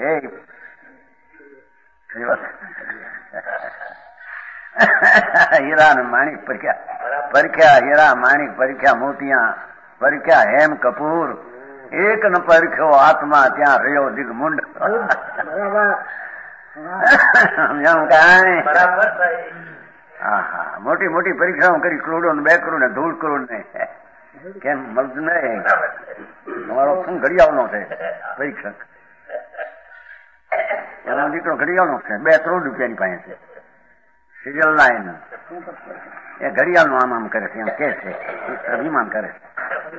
S1: હીરા ને માણિક પરખ્યા, હીરા માણિક પરખ્યા, મોતિયા પરખ્યા, હેમ કપૂર એક ન પરખ્યો આત્મા, ત્યાં રહ્યો દિગમુંડ. સમજાણું કાંઈ? હા, મોટી મોટી પરીક્ષાઓ કરી, કરોડો ને 2 કરોડ ને 1.5 કરોડ ને, કેમ મળતું નહીં? તમારો શું ઘડિયાળનો છે પરીક્ષક? એનો દીકરો ઘડિયાળનો છે, 2 કરોડ રૂપિયાની પાસે છે. સિરિયલ લાઈન એ ઘડિયાળનું આમ કરે છે, એમ કે છે, અભિમાન કરે છે.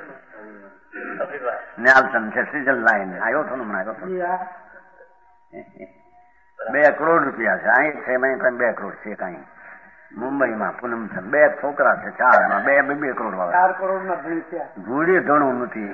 S1: ન્યાલચંદ છે, સિરિયલ લાઈન આવ્યો હતો ને, હમણાં આવ્યો હતો. 2 કરોડ રૂપિયા છે. અહીં છે 2 કરોડ છે. કઈ મુંબઈમાં પૂનમચંદ 2 છોકરા છે, 4 એમાં 2 કરોડ વાળા. 4 કરોડ ના ઘોડી ધણું નથી.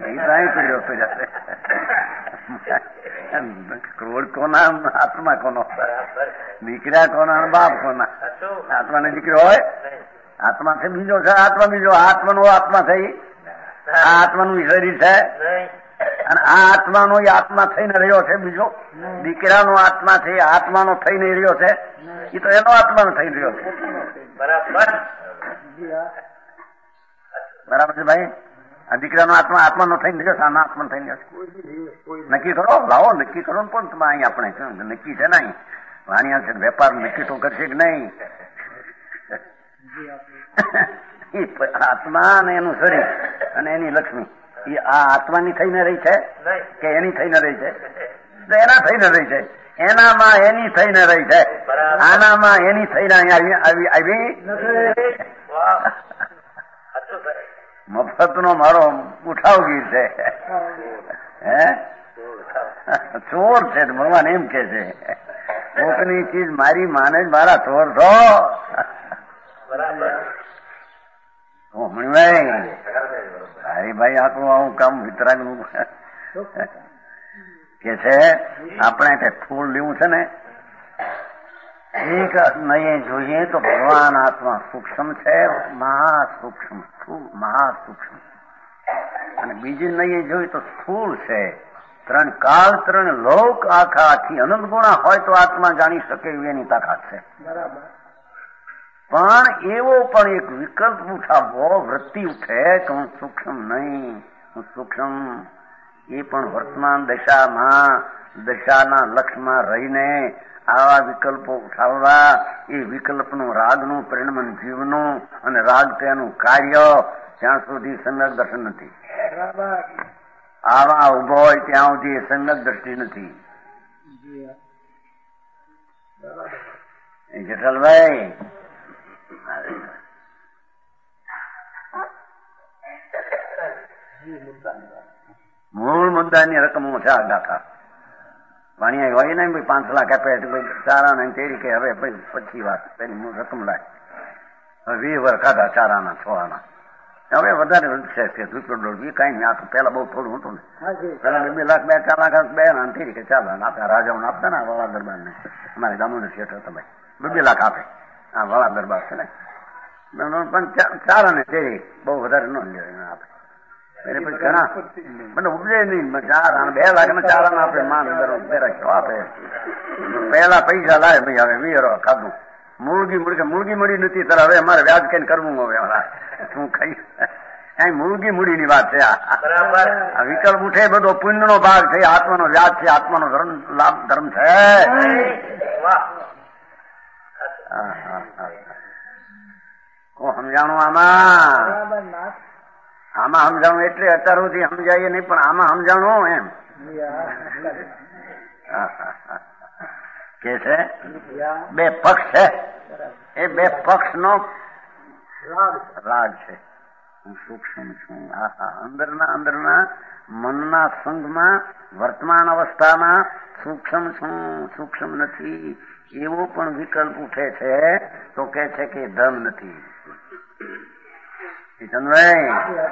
S1: કરોડ કોના, આત્મા કોનો, દીકરા કોના, બાપ કોના? આત્માને દીકરો હોય? આત્મા છે બીજો છે, આત્મા બીજો. આત્માનો આત્મા થઈ, આ આત્માનું શરીર છે, અને આ આત્માનો આત્મા થઈને રહ્યો છે. બીજો દીકરાનો આત્મા છે, આત્માનો થઈને રહ્યો છે, એ તો એનો આત્માનો થઈ રહ્યો છે. બરાબર છે ભાઈ? આ દીકરાનો આત્મા આત્માનો થઈને રહ્યો છે, આના આત્મા થઈને રહ્યો છે. નક્કી કરો, લાવો નક્કી કરો ને. પણ તમે અહીં આપણે નક્કી છે ને, વાણિયા છે, વેપાર નક્કી તો કરશે કે નહીં? આત્મા અને એનું શરીર અને એની લક્ષ્મી, એ આ આત્માની થઈને રહી છે કે એની થઈને રહી છે? એના થઈને રહી છે. એનામાં એની થઈને રહી છે, આનામાં એની થઈને અહીંયા આવી. મફતનો મારો ઉઠાવગીર છે. હે ચોર છે ભગવાન એમ કે છે. કોકની ચીજ મારી માને જ મારા ચોર છો. મણિભાઈ હરિભાઈ આટલું આવું કામ વિતરાગ નું કે છે. આપણે ફૂલ લેવું છે ને એક નહીં જોઈએ તો ભગવાન આત્મા સૂક્ષ્મ છે, મહાસૂક્ષ્મ મહાસૂક્ષ્મ, અને બીજી નહીં જોઈ તો સ્થૂળ છે. ત્રણ કાળ ત્રણ લોક આખી અનંત ગુણા હોય તો આત્મા જાણી શકે એની તાકાત છે. પણ એવો પણ એક વિકલ્પ ઉઠાવો, વૃત્તિ ઉઠે કે હું સૂક્ષ્મ નહીં, હું સૂક્ષ્મ, એ પણ વર્તમાન દશાના લક્ષમાં રહીને આવા વિકલ્પો ઉઠાવવા, એ વિકલ્પનું રાગનું પરિણમન જીવનું, અને રાગ તેનું કાર્ય, ત્યાં સુધી સમ્યક દર્શન નથી. આવા ઉભો હોય ત્યાં સુધી સમ્યક દ્રષ્ટિ નથી. જેઠલભાઈ મૂળ મુદ્દાની રકમો છે આ દાખલા. વાણિયા હોય ને 5 લાખ આપે ચારાના તેરી કે હવે પછી વાત પેલી રકમ લાય. 20 વર્ષ ખાધા ચારાના 6 આના. હવે વધારે છે કે રૂપિયો કઈ નહીં. આ તો પેલા બહુ થોડું હતું ને. પેલા 2 લાખ 4 લાખ 2 ના તેરી કે 4 લાખ આપે. રાજાઓને આપતા ને વાળા દરબાર ને અમારે દામોદર શેઠ હતા ભાઈ 2 લાખ આપે. આ વાળા દરબાર છે ને પણ ચારાને તેરી બહુ વધારે ન આપે. એટલે પછી ઘણા મને ઉપજે નહીં. 2 લાખ ને 4 ના આપે. માન આપે પેલા પૈસા લાવે ભાઈ. હવે 20 ખાધું મૂળગી મળી નથી. ત્યારે હવે અમારે વ્યાજ કઈ કરવું હવે શું ખાઈ. અહીં મૂળગી મૂડીની વાત છે. આ વિકલ્પ ઉઠે બધો પુણ્યનો ભાગ છે. આત્માનો વ્યાજ છે. આત્માનો ધર્મ છે. સમજાણું આમાં સમજાણું એટલે અત્યાર સુધી સમજાઈએ નહીં, પણ આમાં સમજાણું એમ કે છે. 2 પક્ષ છે. એ 2 પક્ષનો રાગ છે. હું સૂક્ષ્મ છું. અંદરના મનના સંઘમાં વર્તમાન અવસ્થામાં સૂક્ષ્મ છું, સૂક્ષ્મ નથી, એવો પણ વિકલ્પ ઉઠે છે તો કે છે કે ધર્મ નથી. ચંદ્રભાઈ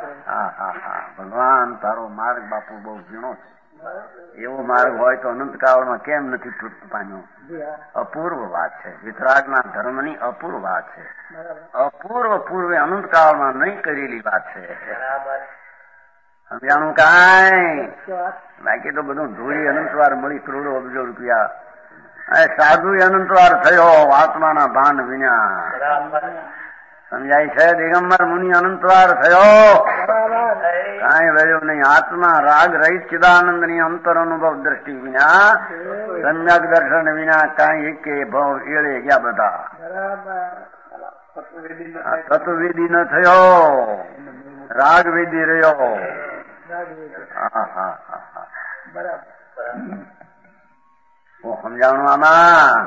S1: ભગવાન તારો માર્ગ બાપુ બહુ ઝીણો છે. એવો માર્ગ હોય તો અનંતકાળમાં કેમ નથી પામ્યો? અપૂર્વ વાત છે. વિતરાગના ધર્મની અપૂર્વ વાત છે. અપૂર્વ પૂર્વે અનંતકાળમાં નહીં કરેલી વાત છે. સમજાણું કાંઈ? બાકી તો બધું ધૂળી અનંતવાર મળી કરોડો અબજો રૂપિયા. સાધુ અનંતવાર થયો આત્માના ભાન વિના. સમજાય છે? દિગંબર મુનિ અનંતવાર થયો, કાંઈ રહ્યો નહીં. આત્મા રાગ રહિત ચિદાનંદની અંતર અનુભવ દ્રષ્ટિ વિના, સમ્યક દર્શન વિના કાંઈ એક ભાવ એળે ગયા બધા. તત્વવેદી ન થયો, રાગવેદી રહ્યો. સમજાણું આમાં?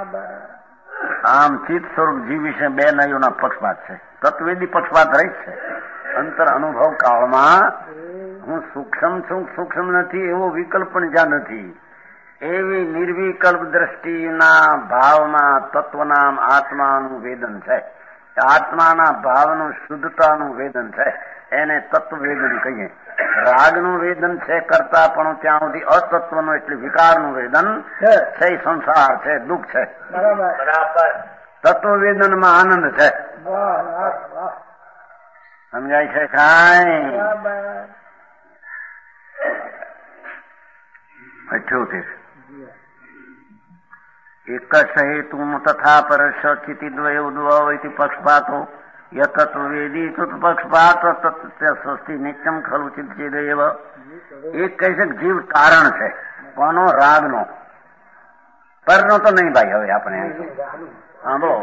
S1: આમ ચિત્ત સ્વરૂપ જીવ વિશે 2 નયોના પક્ષપાત છે. તત્વેદી પક્ષપાત રહી છે. અંતર અનુભવ કાળમાં હું સૂક્ષ્મ છું, સૂક્ષ્મ નથી એવો વિકલ્પ પણ જ્યાં નથી. એવી નિર્વિકલ્પ દ્રષ્ટિના ભાવમાં તત્વનામ આત્માનું વેદન છે. આત્માના ભાવનું શુદ્ધતાનું વેદન છે. એને તત્વવેદન કહીએ. રાગનું વેદન છે કરતા પણ ત્યાં સુધી અતત્વનું એટલે વિકારનું વેદન છે. સંસાર છે, દુઃખ છે. તત્વવેદનમાં આનંદ છે. સમજાય છે કાંઈ? 78 એક હેતુ તથા પરશ ચિતિદ્વય ઉદ્ભવ પક્ષપાતો યતત્વવેદી પક્ષપાત સ્વસ્તિ નિત્યમ ખલુ ચિત્તેદેવ. એક કહે છે જીવ કારણ છે. કોનો? રાગનો. પરનો તો નહીં ભાઈ. હવે આપણે સાંભળો.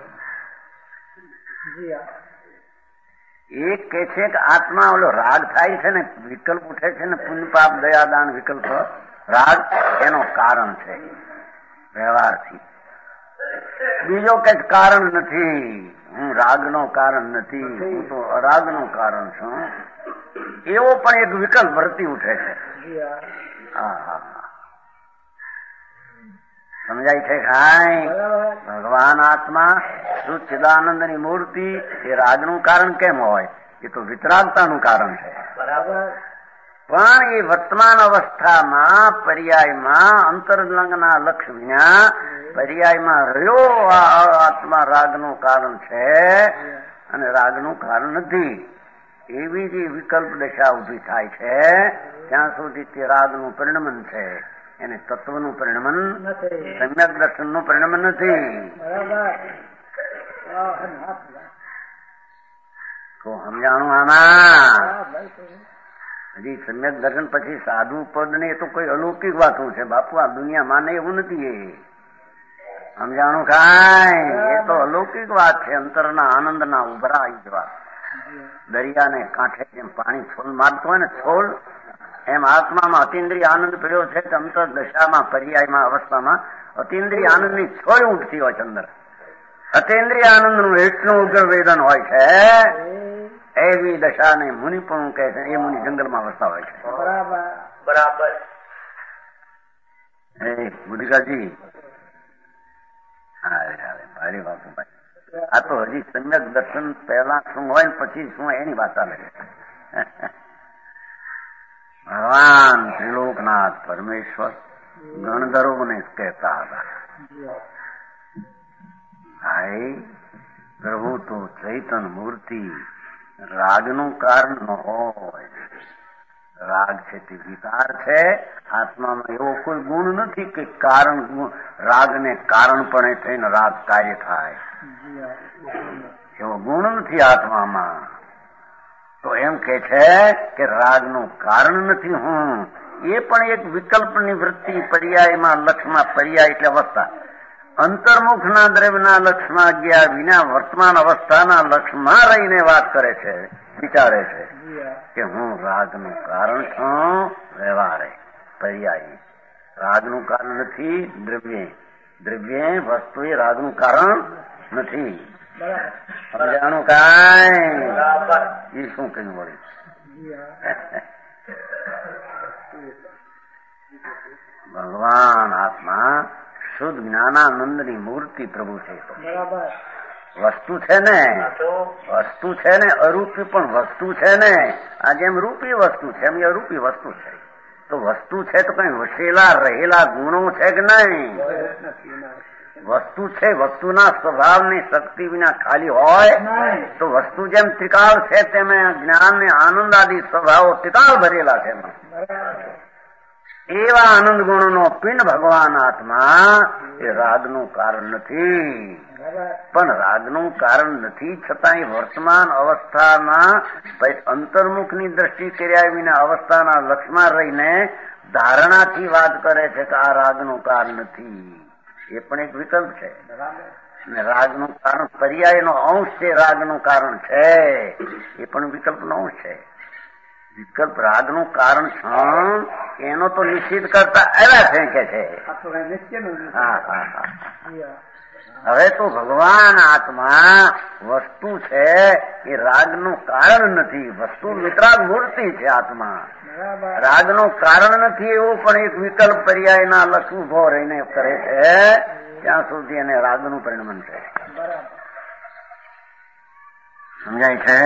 S1: એક કહે છે કે આત્મા ઓલો રાગ થાય છે ને, વિકલ્પ ઉઠે છે ને, પુણ્ય પાપ દયાદાન વિકલ્પ રાગ એનો કારણ છે વ્યવહારથી. બીજો કઈ કારણ નથી. હું રાગનો કારણ નથી, હું તો અરાગનું કારણ છું, એવો પણ એક વિકલ્પ વર્તી ઉઠે છે. હા, સમજાય છે? ખાય ભગવાન આત્મા સચ્ચિદાનંદની મૂર્તિ એ રાગનું કારણ કેમ હોય? એ તો વિતરાગતાનું કારણ છે. પણ એ વર્તમાન અવસ્થામાં પર્યાયમાં અંતરલંગના લક્ષ વિના પર્યાયમાં રહ્યો આ આત્મા રાગનું કારણ છે અને રાગનું કારણ નથી. એવી જે વિકલ્પ દશા ઉભી થાય છે ત્યાં સુધી તે રાગનું પરિણમન છે, એને તત્વનું પરિણમન, સમ્યક દર્શનનું પરિણમન નથી. તો સમજાણું આમાં? હજી સમ્યક દર્શન પછી સાધુ પદ ને એ તો કોઈ અલૌકિક વાતું છે બાપુ, આ દુનિયા માને એવું નથી. એ સમજાણું કાંઈ? એ તો અલૌકિક વાત છે, અંતરના આનંદના ઉભરા આવી વાત. દરિયાને કાંઠે જેમ પાણી છોલ મારતો હોય ને, છોલ, એમ આત્મામાં અતિન્દ્રિય આનંદ પડ્યો છે કે અંતર દશામાં પર્યાયમાં અવસ્થામાં અતિન્દ્રિય આનંદની છોલ ઉઠતી હોય છે અંદર. અતિન્દ્રિય આનંદનું એટલું ઉગ્ર વેદન હોય છે, એવી દશાને મુનિ પણ કહે છે. એ મુનિ જંગલમાં વસતા હોય છે. બરાબર. બુદ્ધિકાજી, ભારી વાતો ભાઈ. આ તો હજી સમ્યક દર્શન પહેલા શું હોય ને પછી શું એની વાત ચાલે છે. ભગવાન ત્રિલોકનાથ પરમેશ્વર ગણધરોને કહેતા હતા, ભાઈ પ્રભુ તો ચૈતન મૂર્તિ રાગનું કારણ ન હોય. રાગ છે તે વિકાર છે. આત્મામાં એવો કોઈ ગુણ નથી કે કારણ રાગને કારણપણે થઈને રાગ કાર્ય થાય. એવો ગુણ નથી આત્મામાં. તો એમ કે છે કે રાગનું કારણ નથી હું. એ પણ એક વિકલ્પની વૃત્તિ પર્યાયમાં લક્ષમાં, પર્યાય એટલે અવસ્થા, અંતર્મુખના દ્રવ્યના લક્ષમાં ગયા વિના વર્તમાન અવસ્થાના લક્ષમાં રહીને વાત કરે છે, વિચારે છે કે હું રાગનું કારણ છું. વ્યવહારે પર્યાય રાગનું કારણ નથી. દ્રવ્ય વસ્તુ એ રાગનું કારણ નથી. સમજાણું કાંઈ? એ શું કહ્યું વળી? ભગવાન આત્મા શુદ્ધ જ્ઞાનાનંદની મૂર્તિ પ્રભુ છે. વસ્તુ છે ને, વસ્તુ છે ને, અરૂપી પણ વસ્તુ છે ને. આ જેમ રૂપી વસ્તુ છે એમ અરૂપી વસ્તુ છે. તો વસ્તુ છે તો કઈ વસેલા રહેલા ગુણો છે કે નહીં? વસ્તુ છે, વસ્તુના સ્વભાવની શક્તિ વિના ખાલી હોય તો વસ્તુ જેમ ત્રિકાળ છે તેમ જ્ઞાન ને આનંદ આદિ સ્વભાવો ત્રિકાળ ભરેલા છે. એવા આનંદ ગુણનો પિંડ ભગવાન આત્મા એ રાગનું કારણ નથી. પણ રાગનું કારણ નથી છતાં એ વર્તમાન અવસ્થામાં અંતર્મુખની દ્રષ્ટિ કર્યા વિના અવસ્થાના લક્ષમાં રહીને ધારણાથી વાત કરે છે કે આ રાગનું કારણ નથી. એ પણ એક વિકલ્પ છે. અને રાગનું કારણ પર્યાયનો અંશ છે, રાગનું કારણ છે, એ પણ વિકલ્પનો અંશ છે. વિકલ્પ રાગનું કારણ છે એનો તો નિશ્ચિત કરતા આવ્યા છે કે છે. હવે તો ભગવાન આત્મા વસ્તુ છે એ રાગનું કારણ નથી. વસ્તુ વિતરાગ મૂર્તિ છે. આત્મા રાગનું કારણ નથી એવું પણ એક વિકલ્પ પર્યાયના લક્ષ ઉભો રહીને કરે છે ત્યાં સુધી એને રાગનું પરિણમન છે. સમજાય છે?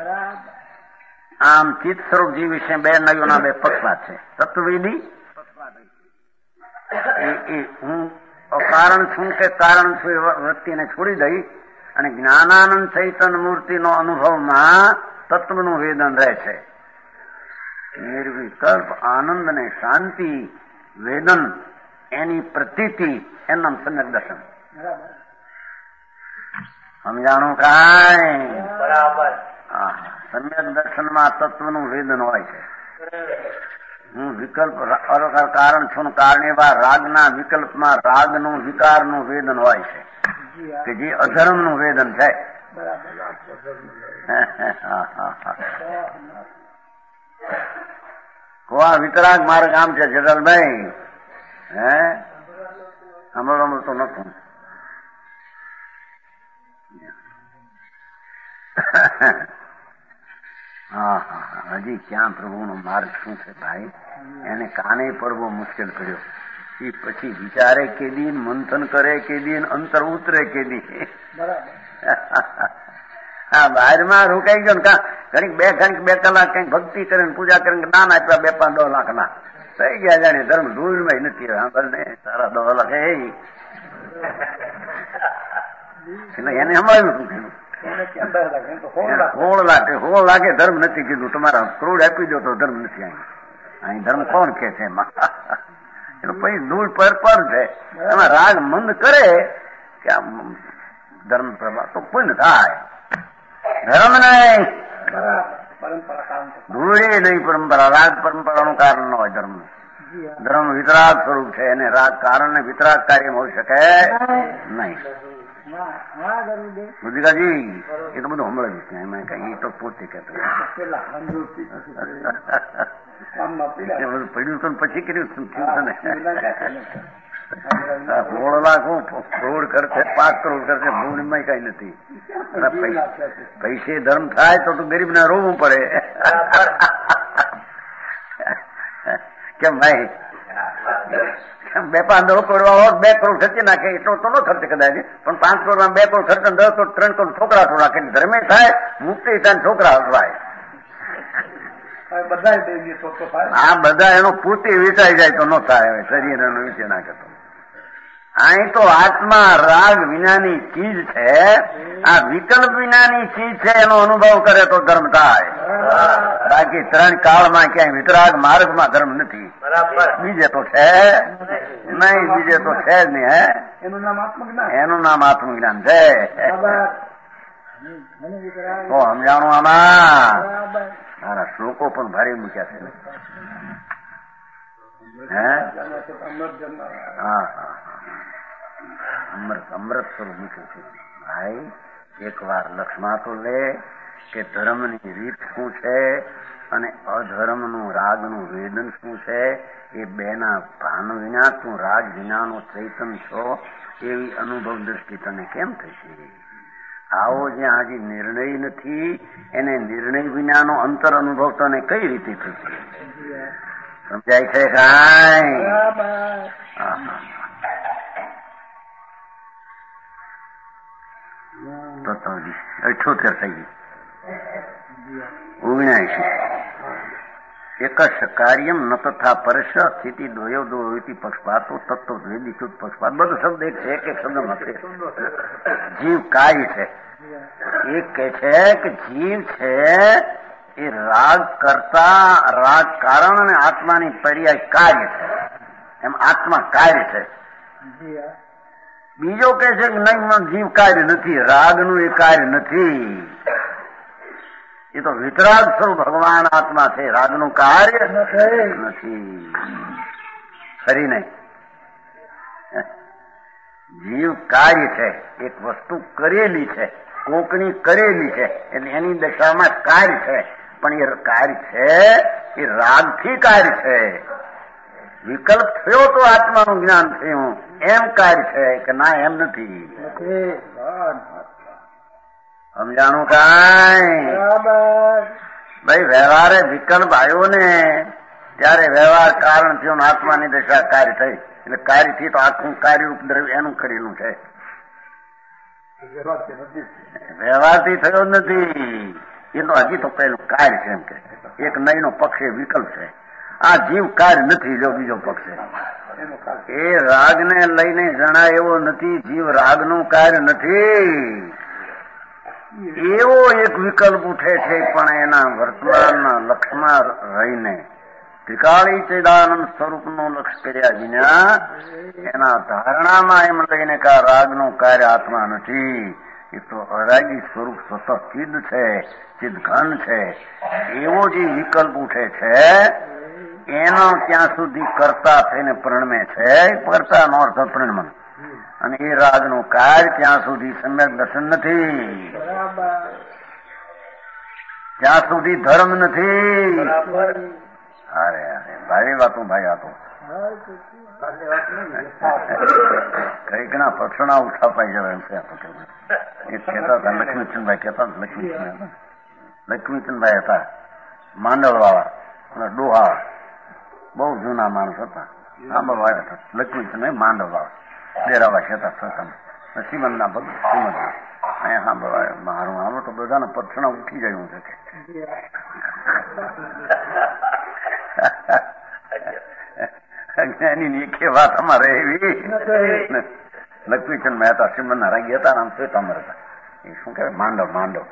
S1: આમ ચિત્ત સ્વરૂપજી વિશે બે નયોના બે પક્ષપાત છે. તત્વવેદી એ હું અકારણ છું કે કારણ છું એ વૃત્તિને છોડી દઈ અને જ્ઞાનાનંદ ચૈતન મૂર્તિનો અનુભવમાં તત્વનું વેદન રહે છે. નિર્વિકલ્પ આનંદ ને શાંતિ વેદન એની પ્રતીતિ એનું સમ્યક દર્શન. સમજાણું કાંઈ? બરાબર. સમ્યક દર્શનમાં તત્વનું વેદન હોય છે. હું વિકલ્પ કારણ છું, કારણ એવા રાગના વિકલ્પમાં રાગનું વિકારનું વેદન હોય છે કે જે અધર્મનું વેદન છે. કોવા વિતરાગ માર્ગ આમ છે જગલભાઈ? સાંભળવાનું તો નથી. હા હા, હજી ક્યાં પ્રભુનો માર્ગ શું છે ભાઈ, એને કાને પડવો મુશ્કેલ કર્યો. એ પછી વિચારે કેદી, મંથન કરે કેદી, અંતર ઉતરે કેદી. હા, બહારમાં રોકાઈ ગયો ને ઘણીક બે કલાક કઈક ભક્તિ કરીને પૂજા કરીને દાન આપ્યા 2-5-10 લાખના થઈ ગયા. જાણે ધર્મ ધૂળમાં નથી. સારા 10 લાખ એટલે એને સંભાળ્યું શું કીધું? 16 લાખે ધર્મ નથી કીધું. તમારા કરોડ આપી દો તો ધર્મ નથી. અહીં ધર્મ કોણ કે છે? પછી ધૂળ પર છે. એમાં રાગ મંદ કરે કે ધર્મ પ્રભાવ તો પુણ્ય થાય. ધર્મ નહીં, ધૂળે નહીં પરંપરા. રાગ પરંપરાનું કારણ ન હોય ધર્મ. ધર્મ વિતરાગ સ્વરૂપ છે, એને રાગ કારણ ને વિતરાગ કાર્ય હોઈ શકે નહીં. બુદ્ધિકાજી એ તો બધું હમણાં જ એમાં કઈ એ તો પોતે કહેતો બધું પડ્યું તો પછી કર્યું શું થયું ને? 16 લાખ કરોડ ખર્ચે, 5 કરોડ ખર્ચે, ભૂલમાં કઈ નથી. પૈસે ધર્મ થાય તો ગરીબ ને રોવું પડે. કેમ ભાઈ? 2-5 કરોડ 2 કરોડ ખર્ચી નાખે એટલો તો ન ખર્ચ કદાચ, પણ 5 કરોડમાં 2 કરોડ ખર્ચે 10 કરોડ 3 કરોડ છોકરા થોડા કે ધર્મે થાય, મુક્તિ થાય, છોકરા હસવાય. આ બધા એનો પૂર્તિ વિચાઈ જાય તો ન થાય. શરીર એનો વિચાર ના કરતો. અહીં તો આત્મા રાગ વિનાની ચીજ છે, આ વિકલ્પ વિનાની ચીજ છે. એનો અનુભવ કરે તો ધર્મ થાય. બાકી 3 કાળમાં ક્યાંય વિતરાગ માર્ગમાં ધર્મ નથી. બીજે તો છે નહીં, બીજે તો છે જ નહીં. હે, એનું નામ આત્મજ્ઞાન છે. તો સમજાણું આમાં મારા શ્લોકો પણ ભારે મૂક્યા છે. હે, હા હા, અમૃત સ્વરૂપ મૂક્યું છે ભાઈ. એક વાર લક્ષમાં તો લે કે ધર્મની રીત શું છે અને અધર્મનું રાગનું વેદન શું છે. એ બેના ભાન વિના તું રાગ વિનાનો ચૈતન છો એવી અનુભવ દ્રષ્ટિ તને કેમ થશે? આવો જ્યાં હજી નિર્ણય નથી એને નિર્ણય વિનાનો અંતર અનુભવ તને કઈ રીતે થશે? સમજાય છે કાંઈ? તો 78 થઈ ગઈ. 79 એક કાર્યમ ન તથા પરશ સ્થિતિ દ્વયો પક્ષપાતો તત્વ વેદિચુત પક્ષપાત. બધો શબ્દ એક છે, એક શબ્દમાં છે. જીવ કાર્ય છે. એક કહે છે કે જીવ છે એ રાગ કરતા, રાગ કારણ અને આત્માની પર્યાય કાર્ય છે. એમ આત્મા કાર્ય છે. બીજો કહે છે કે નહીં, જીવ કાર્ય નથી, રાગનું એ કાર્ય નથી. એ તો વિતરાગ સ્વરૂપ ભગવાન આત્મા છે, રાગનું કાર્ય નથી. ખરી નહીં. જીવ કાર્ય છે, એક વસ્તુ કરેલી છે, કોકની કરેલી છે, એટલે એની દશામાં કાર્ય છે. પણ એ કાર્ય છે એ રાગથી કાર્ય છે. વિકલ્પ થયો તો આત્માનું જ્ઞાન થયું એમ કાર્ય છે કે ના, એમ નથી. સમજાણું કાંઈ? ભાઈ વ્યવહારે વિકલ્પ આવ્યો ને ત્યારે વ્યવહાર કારણ થયો, આત્માની દશા કાર્ય થઈ. એટલે કાર્યથી તો આખું કાર્યરૂપ દ્રવ્ય એનું કરેલું છે. વ્યવહારથી થયો નથી. એ તો હજી તો પેલું કાર્ય છે. એમ કે એક નયનો પક્ષ એ વિકલ્પ છે. આ જીવ કાર્ય નથી. જો બીજો પક્ષ છે એ રાગને લઈને જણાય એવો નથી. જીવ રાગનું કાર્ય નથી. એવો એક વિકલ્પ ઉઠે છે, પણ એના વર્તમાનના લક્ષમાં રહીને ત્રિકાળી ચેદાનંદ સ્વરૂપનું લક્ષ કર્યા વિના એના ધારણામાં એમ લઈને કે રાગનું કાર્ય આત્મા નથી. એ તો અરાગી સ્વરૂપ સ્વતઃ ચિદ છે, ચિદઘન છે. એવો જે વિકલ્પ ઉઠે છે એનો ત્યાં સુધી કરતા થઈને પ્રણમે છે. કરતાનો અર્થ પ્રણમન. અને એ રાગનું કાર્ય ત્યાં સુધી સમ્યક દર્શન નથી, ત્યાં સુધી ધર્મ નથી. અરે અરે ભારી વાતું ભાઈ આ તો કઈક ના પછણા ઉઠાપાઈ જવા એમ છે. એ કહેતા હતા લક્ષ્મીચંદભાઈ કહેતા લક્ષ્મીચંદભાઈ હતા માંડળ વાળા અને ડોહા બહુ જૂના માણસ હતા. સાંભળવા હતા લક્ષ્મીચંદભાઈ માંડળ વાળા ડેરાવા કહેતા સત્સંગ શ્રીમંત ના ભગત શ્રીમંત અહીંયા સાંભળવા મારું આમ તો બધાના પછણા ઉઠી જાય છે જ્ઞાની એકે વાત અમારે એવી લક્ષ્મીચંદ મહેતા શ્રીમંત ના રાગી હતા આમ શ્વેતાંબર હતા. એ શું કહેવાય માંડવ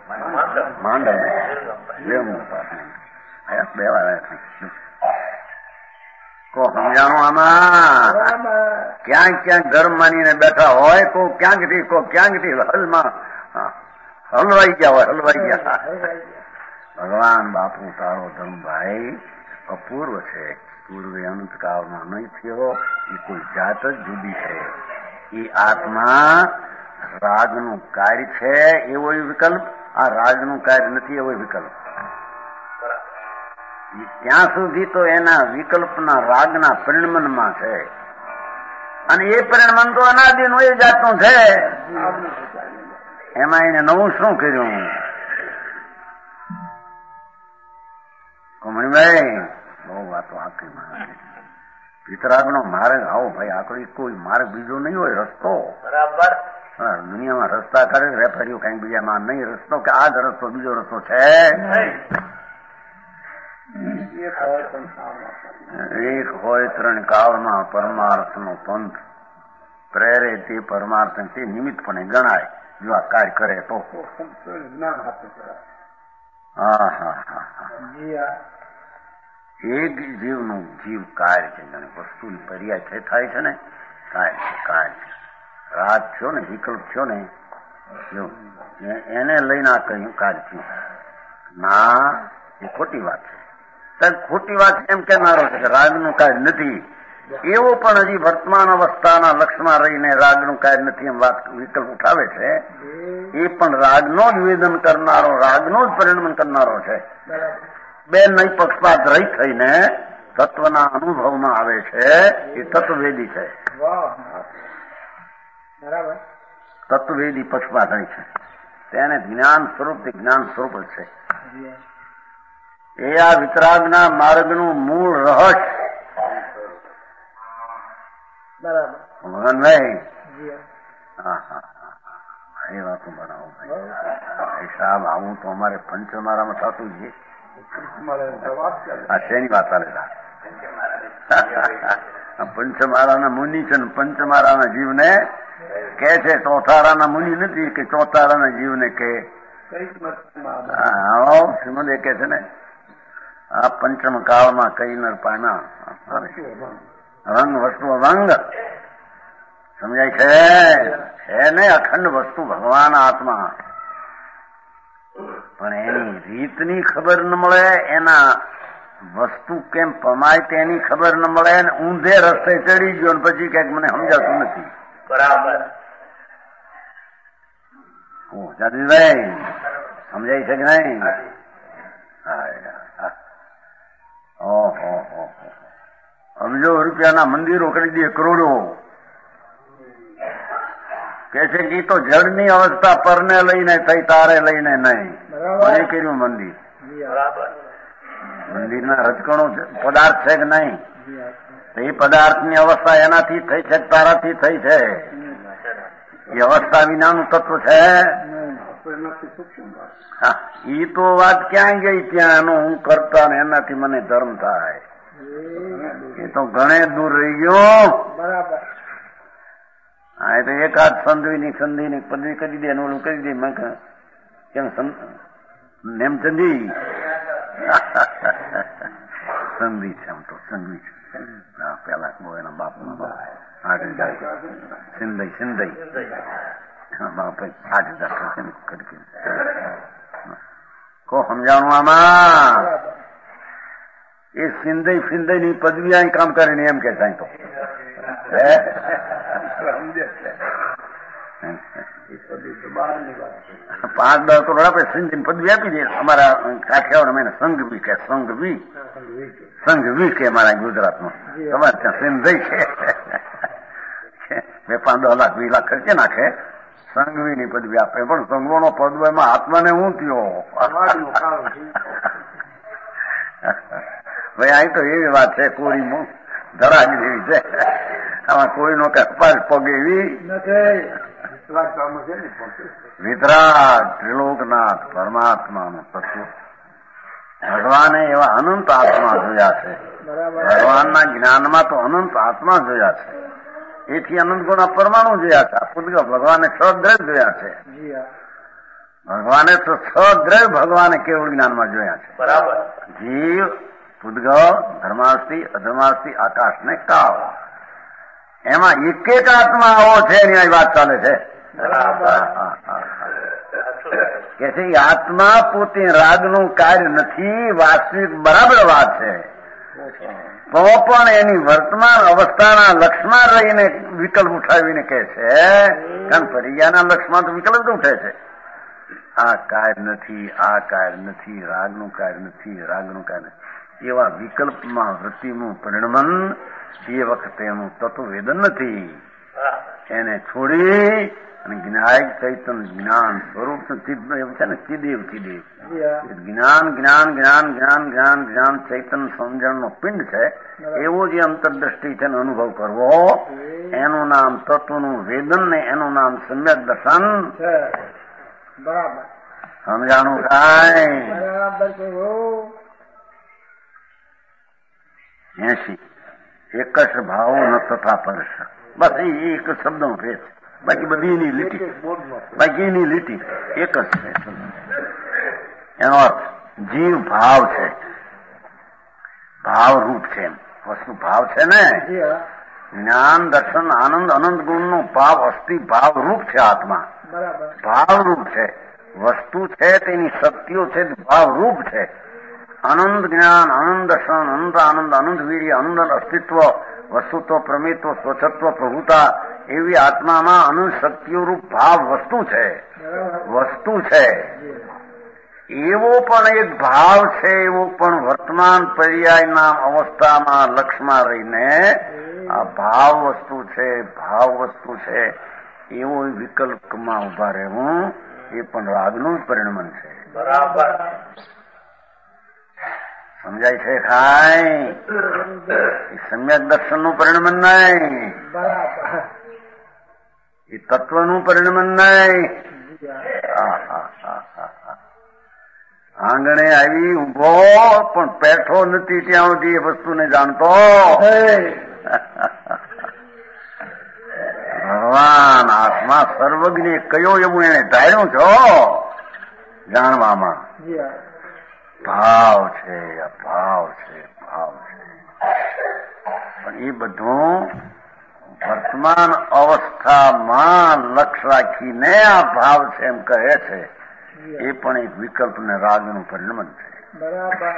S1: બે વાર કો સમજાણું આમાં ક્યાંક ક્યાંક ધર્મ માનીને બેઠા હોય તો ક્યાંકથી હલમાં હલવાઈ ગયા ભગવાન બાપુ તારો ધર્મભાઈ અપૂર્વ છે. પૂર્વે અનંત કાળમાં નહીં થયો. એ કોઈ જાત જ જુદી છે. એ આત્મા રાગનું કાર્ય છે એવો વિકલ્પ, આ રાગનું કાર્ય નથી એવો વિકલ્પ. ત્યાં સુધી તો એના વિકલ્પના રાગના પરિણમનમાં છે અને એ પરિણમન તો અનાદિનું એ જાતનું છે. એમાં એને નવું શું કર્યું? મણિભાઈ બહુ વાતો આખી વિતરાગનો માર્ગ આવો ભાઈ. આકડી કોઈ માર્ગ બીજો નહીં હોય, રસ્તો બરાબર. દુનિયામાં રસ્તા કરે રેફરીઓ કઈ બીજામાં નહીં રસ્તો કે આ જ રસ્તો બીજો રસ્તો છે. એક હોય ત્રણ કાળમાં પરમાર્થનો પંથ પ્રેરે તે પરમાર્થથી નિમિત્તપણે ગણાય જો આ કાર્ય કરે તો. એક જીવનું જીવ કાર્ય છે. જાણે વસ્તુની પર્યાય થાય છે ને કાર્ય છે. રાગ થયો ને વિકલ્પ થયો ને એને લઈને આ કહ્યું કાર્ય થયું. ના એ ખોટી વાત છે. ખોટી વાત એમ કહેનારો છે કે રાગનું કાર્ય નથી એવો પણ હજી વર્તમાન અવસ્થાના લક્ષમાં રહીને રાગનું કાર્ય નથી એમ વાત વિકલ્પ ઉઠાવે છે. એ પણ રાગનો જ વેદન કરનારો, રાગનો જ પરિણમન કરનારો છે. બે નહીં પક્ષપાત રહી થઈને તત્વના અનુભવમાં આવે છે. એ તત્વવેદી છે. તત્વવેદી પક્ષપાત રહી છે. તેને જ્ઞાન સ્વરૂપ તે જ્ઞાન સ્વરૂપ જ છે. એ આ વિતરાગના માર્ગનું મૂળ રહસ્ય. ભગવાનભાઈ એ વાતો બનાવો ભાઈ સાહેબ. આવું તો અમારે પંચમારામાં થતું જ. આ શેની વાત ચાલે? પંચમારાના મુનિ છે ને પંચમારાના જીવને કે છે. ચોથારાના મુનિ નથી કે ચોથારાના જીવને કે શ્રીમદે કે છે ને આ પંચમ કાળમાં કઈ નર પાના રંગ વસ્તુ અભંગ સમજાય છે ને. અખંડ વસ્તુ ભગવાન આત્મા, પણ એની રીતની ખબર ન મળે, એના વસ્તુ કેમ પમાય તેની ખબર ન મળે ને ઊંધે રસ્તે ચડી ગયો પછી ક્યાંક મને સમજાતું નથી. બરાબર જાદીભાઈ સમજાય છે કે નહીં? અબજો રૂપિયાના મંદિરો કરી દે, કરોડો. કે છે કે તો જળની અવસ્થા પરને લઈને થઈ, તારે લઈને નહીં. એ કર્યું મંદિર. મંદિરના રચકણો પદાર્થ છે કે નહીં? એ પદાર્થની અવસ્થા એનાથી થઈ છે, તારાથી થઈ છે. એ અવસ્થા વિનાનું તત્વ છે. એ તો વાત ક્યાં ગઈ? ત્યાં એનો હું કરતા ને એનાથી મને ધર્મ થાય. એ તો ઘણે દૂર રહી ગયો. બરાબર. હા, એ તો એકાદ સંધિની પદવી કરી દે, ઓલું કરી દે. મેં કેમ નેમચંદી સંધિ છે. આમ તો સંધિ છે. પેલા બહુ એના બાપના બાપ સિંધઈ બાપે 8,000 કરી કો સમજાણું આમાં. એ સિંધઈ ની પદવી અહીં કામ કરે ને એમ કે સાંઈ તો 5-10 કરોડ આપણે સિંધી પદવી આપી દઈએ. અમારા કાઠિયાવાડ અમે સંઘવી કે સંઘવી કે અમારા ગુજરાતમાં. તમારે ત્યાં સિંધી છે. બે 5-10 લાખ 20 લાખ ખર્ચે નાખે, સંઘવીની પદવી આપે. પણ સંઘોનો પદ એમાં આત્માને હું થયો ભાઈ. અહીં તો એવી વાત છે, કોરી ધરાજ જેવી છે. આમાં કોઈનો કે અપાર પગ એવી વિતરાગ ત્રિલોકનાથ પરમાત્માનું તત્વ. ભગવાને એવા અનંત આત્મા જોયા છે. ભગવાનના જ્ઞાનમાં તો અનંત આત્મા જોયા છે. એથી અનંત ગુણા પરમાણુ જોયા છે. પૂતગલ ભગવાને 6 દ્રવ્ય જોયા છે. ભગવાને તો 6 દ્રવ્ય ભગવાને કેવળ જ્ઞાનમાં જોયા છે. બરાબર. જીવ, પૂતગલ, ધર્માસ્તિ, અધર્માસ્તિ, આકાશ ને કાળ. એમાં એક આત્મા આવો છે એની આ વાત ચાલે છે કે છે આત્મા પોતે રાગનું કાર્ય નથી. વાસ્તવિક બરાબર વાત છે. તો પણ એની વર્તમાન અવસ્થાના લક્ષમાં રહીને વિકલ્પ ઉઠાવીને કહે છે. કારણ પર્યાના લક્ષમાં તો વિકલ્પ ઉઠે છે. આ કાર્ય નથી, આ કાર્ય નથી, રાગનું કાર્ય નથી, રાગનું કાર્ય નથી. એવા વિકલ્પમાં વૃત્તિનું પરિણમન એ વખતે એનું તત્વવેદન નથી. એને છોડી અને જ્ઞાયક ચૈતન જ્ઞાન સ્વરૂપ એવું છે ને, ચિદેવ જ્ઞાન જ્ઞાન જ્ઞાન જ્ઞાન જ્ઞાન જ્ઞાન ચૈતન સમજણનો પિંડ છે. એવો જે અંતરદ્રષ્ટિ છે અનુભવ કરવો, એનું નામ તત્વનું વેદન ને એનું નામ સમ્યક દર્શન.
S2: બરાબર
S1: સમજાણું કાંઈ? 80 એક જ ભાવો ન તથા પરશ. બસ એ એક શબ્દનો ફેર છે. બાકી બધી એની લીટી એક જ છે. એનો અર્થ જીવ ભાવ છે, ભાવ રૂપ છે. વસ્તુ ભાવ છે ને. જ્ઞાન દર્શન આનંદ અનંત ગુણનો ભાવ અસ્થિ ભાવ રૂપ છે. આત્મા ભાવ રૂપ છે. વસ્તુ છે તેની શક્તિઓ છે, ભાવ રૂપ છે. અનંત જ્ઞાન, અનંત દર્શન, અનંત આનંદ, અનંત વીર્ય, અનંત અસ્તિત્વ, વસ્તુત્વ, પ્રમેત્વ, સ્વચ્છત્વ, પ્રભુતા એવી આત્મામાં અનંત શક્તિઓ રૂપ ભાવ વસ્તુ છે. એવો પણ એક ભાવ છે. એવો પણ વર્તમાન પર્યાયના અવસ્થામાં લક્ષમાં રહીને આ ભાવ વસ્તુ છે એવો વિકલ્પમાં ઉભા રહેવું એ પણ રાગનું પરિણમન છે. બરાબર. સમજાય છે ખાય? એ સમ્યક દર્શનનું પરિણમન નહીં, એ તત્વનું પરિણમન નહીં. આંગણે આવી ઉભો પણ બેઠો નથી ત્યાં સુધી એ વસ્તુને જાણતો. ભગવાન આત્મા સર્વજ્ઞ કયો એવું એને ધાર્યું છો જાણવામાં. ભાવ છે, અભાવ છે, ભાવ છે. પણ એ બધું વર્તમાન અવસ્થામાં લક્ષ રાખીને આ ભાવ છે એમ કહે છે. એ પણ એક વિકલ્પ ને રાગનું પરિણમન છે. બરાબર.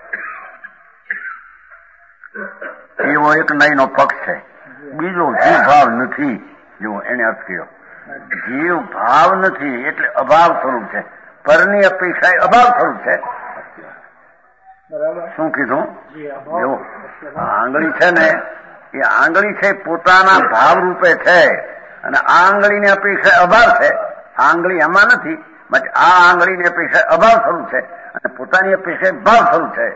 S1: એવો એક નહીનો પક્ષ છે. બીજો જીવ ભાવ નથી, જેવો એને અર્થ કર્યો. જીવ ભાવ નથી એટલે અભાવ સ્વરૂપ છે. પરની અપેક્ષા અભાવ સ્વરૂપ છે. શું કીધું? જો આંગળી છે ને, એ આંગળી છે પોતાના ભાવ રૂપે છે, અને આ આંગળીની અપેક્ષા અભાવ છે. આંગળી એમાં નથી, આ આંગળીની અપેક્ષા અભાવ સ્વરૂપ છે અને પોતાની અપેક્ષા ભાવ સ્વરૂપ છે.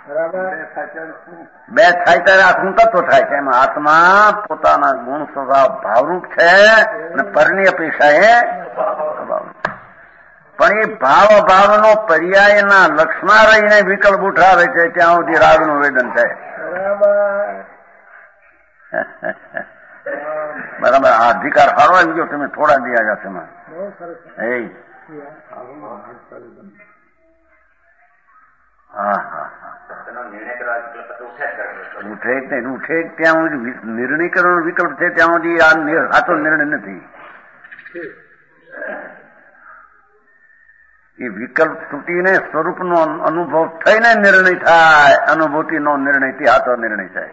S1: બે થાય ત્યારે આખું તત્વ થાય છે. એમાં આત્મા પોતાના ગુણ સ્વભાવ ભાવરૂપ છે અને પરની અપેક્ષા એ અભાવ. પણ એ ભાવ અભાવનો પર્યાયના લક્ષમાં રહીને વિકલ્પ ઉઠાવે છે ત્યાં સુધી રાગનું વેદન છે. બરાબર. આ અધિકાર સારો આવી ગયો. તમે થોડા દિયા જશે એમાં ઉઠે ત્યાં સુધી નિર્ણય કરવાનો વિકલ્પ છે. ત્યાં સુધી આ સાચો નિર્ણય નથી. એ વિકલ્પ તૂટીને સ્વરૂપનો અનુભવ થઈને નિર્ણય થાય. અનુભૂતિનો નિર્ણય થી સાચો નિર્ણય થાય.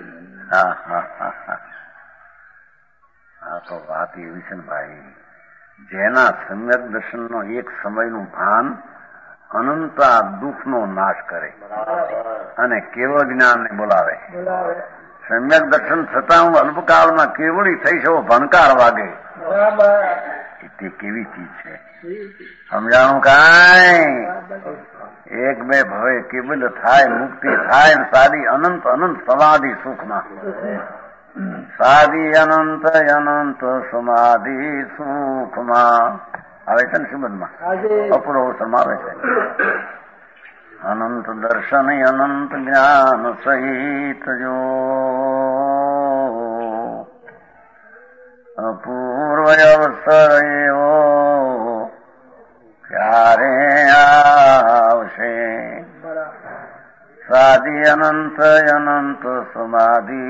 S1: હા તો વાત એવી છે ને ભાઈ, જેના સમ્યક દર્શનનો એક સમયનું ભાન અનંતા દુઃખનો નાશ કરે અને કેવળ જ્ઞાનને બોલાવે. સમ્યક દર્શન થતા હું અલ્પકાળમાં કેવળી થઈ છો ભણકાર વાગે. તે કેવી ચીજ છે સમજાણું કાંઈ? એક બે ભવે કેવલ થાય મુક્તિ થાય સાદી અનંત અનંત સમાધિ સુખમાં. સાદી અનંત અનંત સમાધિ સુખમાં આવે છે ને શ્રીમદમાં અપૂર્વ અવસરમાં આવે છે. અનંત દર્શન અનંત જ્ઞાન સહિત જો અપૂર્વ અવસર એવો ક્યારે આવશે. સાદી અનંત અનંત સમાધિ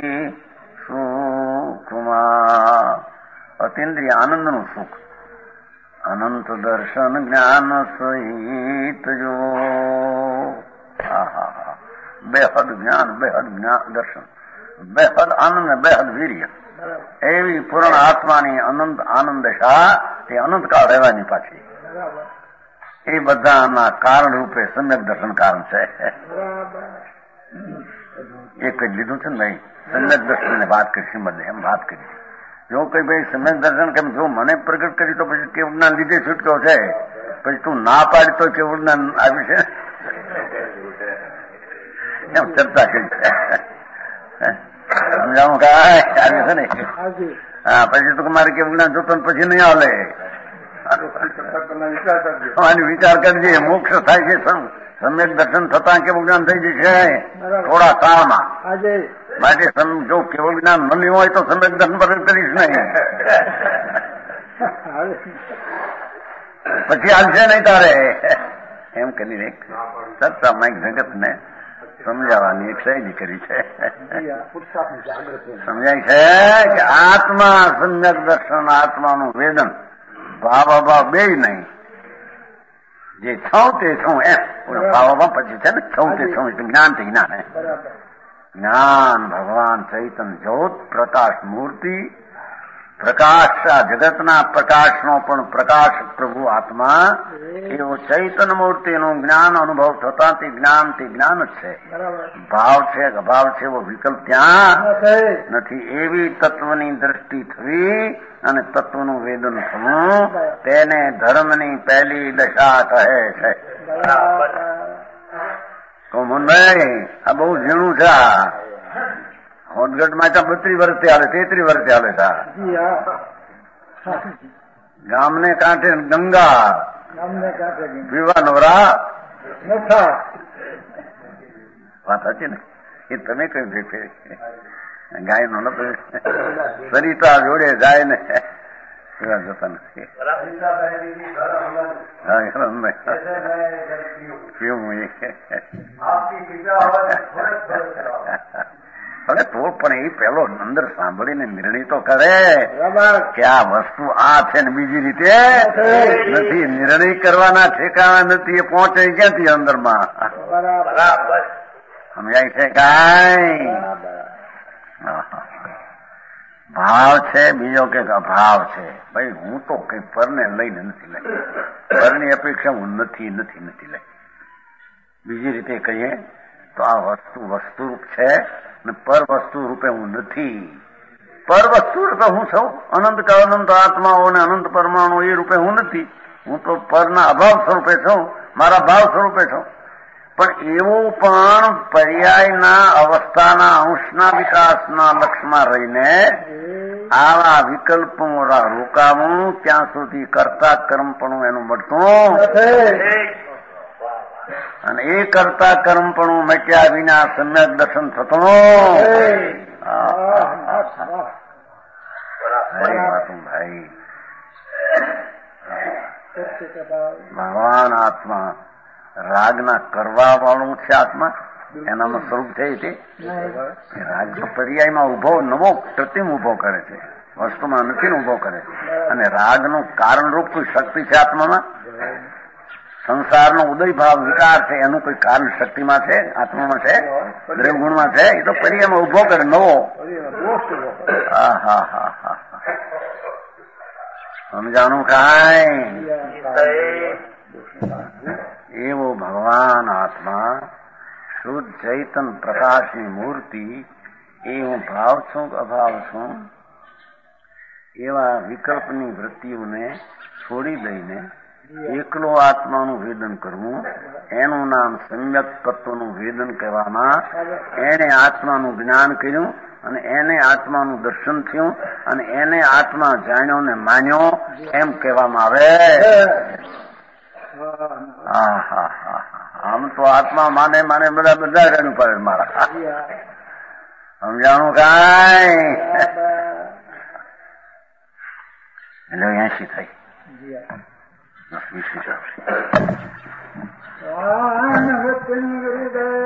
S1: સુખમાં અતિન્દ્રિય આનંદનું સુખ. અનંત દર્શન જ્ઞાન સહિત જો બેહદ જ્ઞાન બેહદ દર્શન બેહદ આનંદ બેહદ વીર્ય એવી પૂર્ણ આત્માની અનંત આનંદ દશા તે અનંતકાળ રહેવાની પાછી. એ બધાના કારણ રૂપે સમ્યક દર્શન કારણ છે. એક જ લીધું છે ને ભાઈ સમ્યક દર્શન ને વાત કરી શ્રીમદ એમ વાત કરી. જો કઈ ભાઈ સમ્યક દર્શન કેમ જો મને પ્રગટ કરી તો પછી કેવું જ્ઞાન લીધે છૂટક્યો છે, પછી તું ના પાડી તો કેવું જ્ઞાન આવ્યું છે એમ ચર્ચા કરી છે. સમજાવું કાંઈ આવ્યું છે ને? હા પછી તો મારે કેવું જ્ઞાન જોતો પછી નહીં હાલે. વિચાર કરજે મોક્ષ થાય છે સમ્યક દર્શન થતા કેવું જ્ઞાન થઈ જશે થોડા કાળમાં. માટે જો કેવું જ્ઞાન મળ્યું હોય તો સમ્યક દર્શન પ્રગટ કરીશ નહીં, પછી હાલશે નહીં તારે. એમ કરીને સત્તામાં એક જગત ને સમજાવવાની એક સહેજી કરી છે. સમજાય છે કે આત્મા સમ્યક દર્શન આત્માનું વેદન ભાવ અભાવ બે નહીં. જે છઉં તે છઉં એમ ભાવ અભાવ પછી છે ને છઉં તે છઉં જ્ઞાન થી જ્ઞાન હે. જ્ઞાન ભગવાન ચૈતન્ય જ્યોત પ્રકાશ મૂર્તિ પ્રકાશ જગતના પ્રકાશનો પણ પ્રકાશ પ્રભુ આત્મા એવો ચૈતન્ય મૂર્તિનું જ્ઞાન અનુભવ થતા તે જ્ઞાન જ છે. ભાવ છે અભાવ છે એવો વિકલ્પ ત્યાં નથી. એવી તત્વની દ્રષ્ટિ થવી અને તત્વનું વેદન થવું તેને ધર્મની પહેલી દશા કહે છે. તો મુંબઈ આ બહુ ઝીણું છે. હોટગઢમાં તો 32 વર્ષથી હાલે 33 વર્ષથી હાલે છે. ગામને કાંઠે ગંગા પીવા નવરા વાત હતી ને એ તમે કઈ ભેટે ગાય નો નતો સરિતા જોડે જાય ને પીવા જતા નથી. પીવું હવે તો પણ એ પેલો અંદર સાંભળીને નિર્ણય તો કરે કે આ વસ્તુ આ છે ને બીજી રીતે નથી. નિર્ણય કરવાના ઠેકાણા નથી. એ પહોંચે ક્યાંથી અંદરમાં સમજાય છે કાંઈ? ભાવ છે બીજો કે અભાવ છે. ભાઈ હું તો કઈ પરને લઈને નથી લઈ, પરની અપેક્ષા હું નથી લઈ. બીજી રીતે કહીએ તો આ વસ્તુ રૂપ છે ને પર વસ્તુ રૂપે હું નથી. પર વસ્તુ રૂપે હું છું અનંત કા અનંત આત્માઓ ને અનંત પરમાણુ એ રૂપે હું નથી. હું તો પરના અભાવ સ્વરૂપે છું, મારા ભાવ સ્વરૂપે છું. પણ એવું પણ પર્યાયના અવસ્થાના અંશના વિકાસના લક્ષમાં રહીને આવા વિકલ્પો રોકાવું ત્યાં સુધી કરતા કર્મપણું એનું મળતું અને એ કરતા કર્મપણું મટ્યા વિના સમ્યક દર્શન થતું. ભાઈ ભગવાન આત્મા રાગના કરવા વાળું છે. આત્મા એનામાં સ્વરૂપ છે તે રાગ પર્યાયમાં ઉભો નવો પ્રતિમ ઉભો કરે છે, વસ્તુમાં નથી ઉભો કરે. અને રાગનું કારણરૂપ કોઈ શક્તિ છે આત્મામાં. સંસારનો ઉદય ભાવ વિકાર છે એનું કોઈ કારણ શક્તિમાં છે, આત્મામાં છે, દ્રવ્યગુણમાં છે. એ તો પર્યાયમાં ઉભો કરે નવો. સમજાણું કાંઈ? એવો ભગવાન આત્મા શુદ્ધ ચૈતન પ્રકાશની મૂર્તિ એ હું ભાવ છું કે અભાવ છું એવા વિકલ્પની વૃત્તિઓને છોડી દઈને એકલો આત્માનું વેદન કરવું, એનું નામ સમ્યક તત્વનું વેદન કહેવામાં. એને આત્માનું જ્ઞાન કર્યું અને એને આત્માનું દર્શન થયું અને એને આત્મા જાણ્યો ને માન્યો એમ કહેવામાં આવે. આમ તો આત્મા માને બધા રેડું પડે મારા. સમજાણું કાંઈ? એટલે 80 થઈ.
S2: હૃદય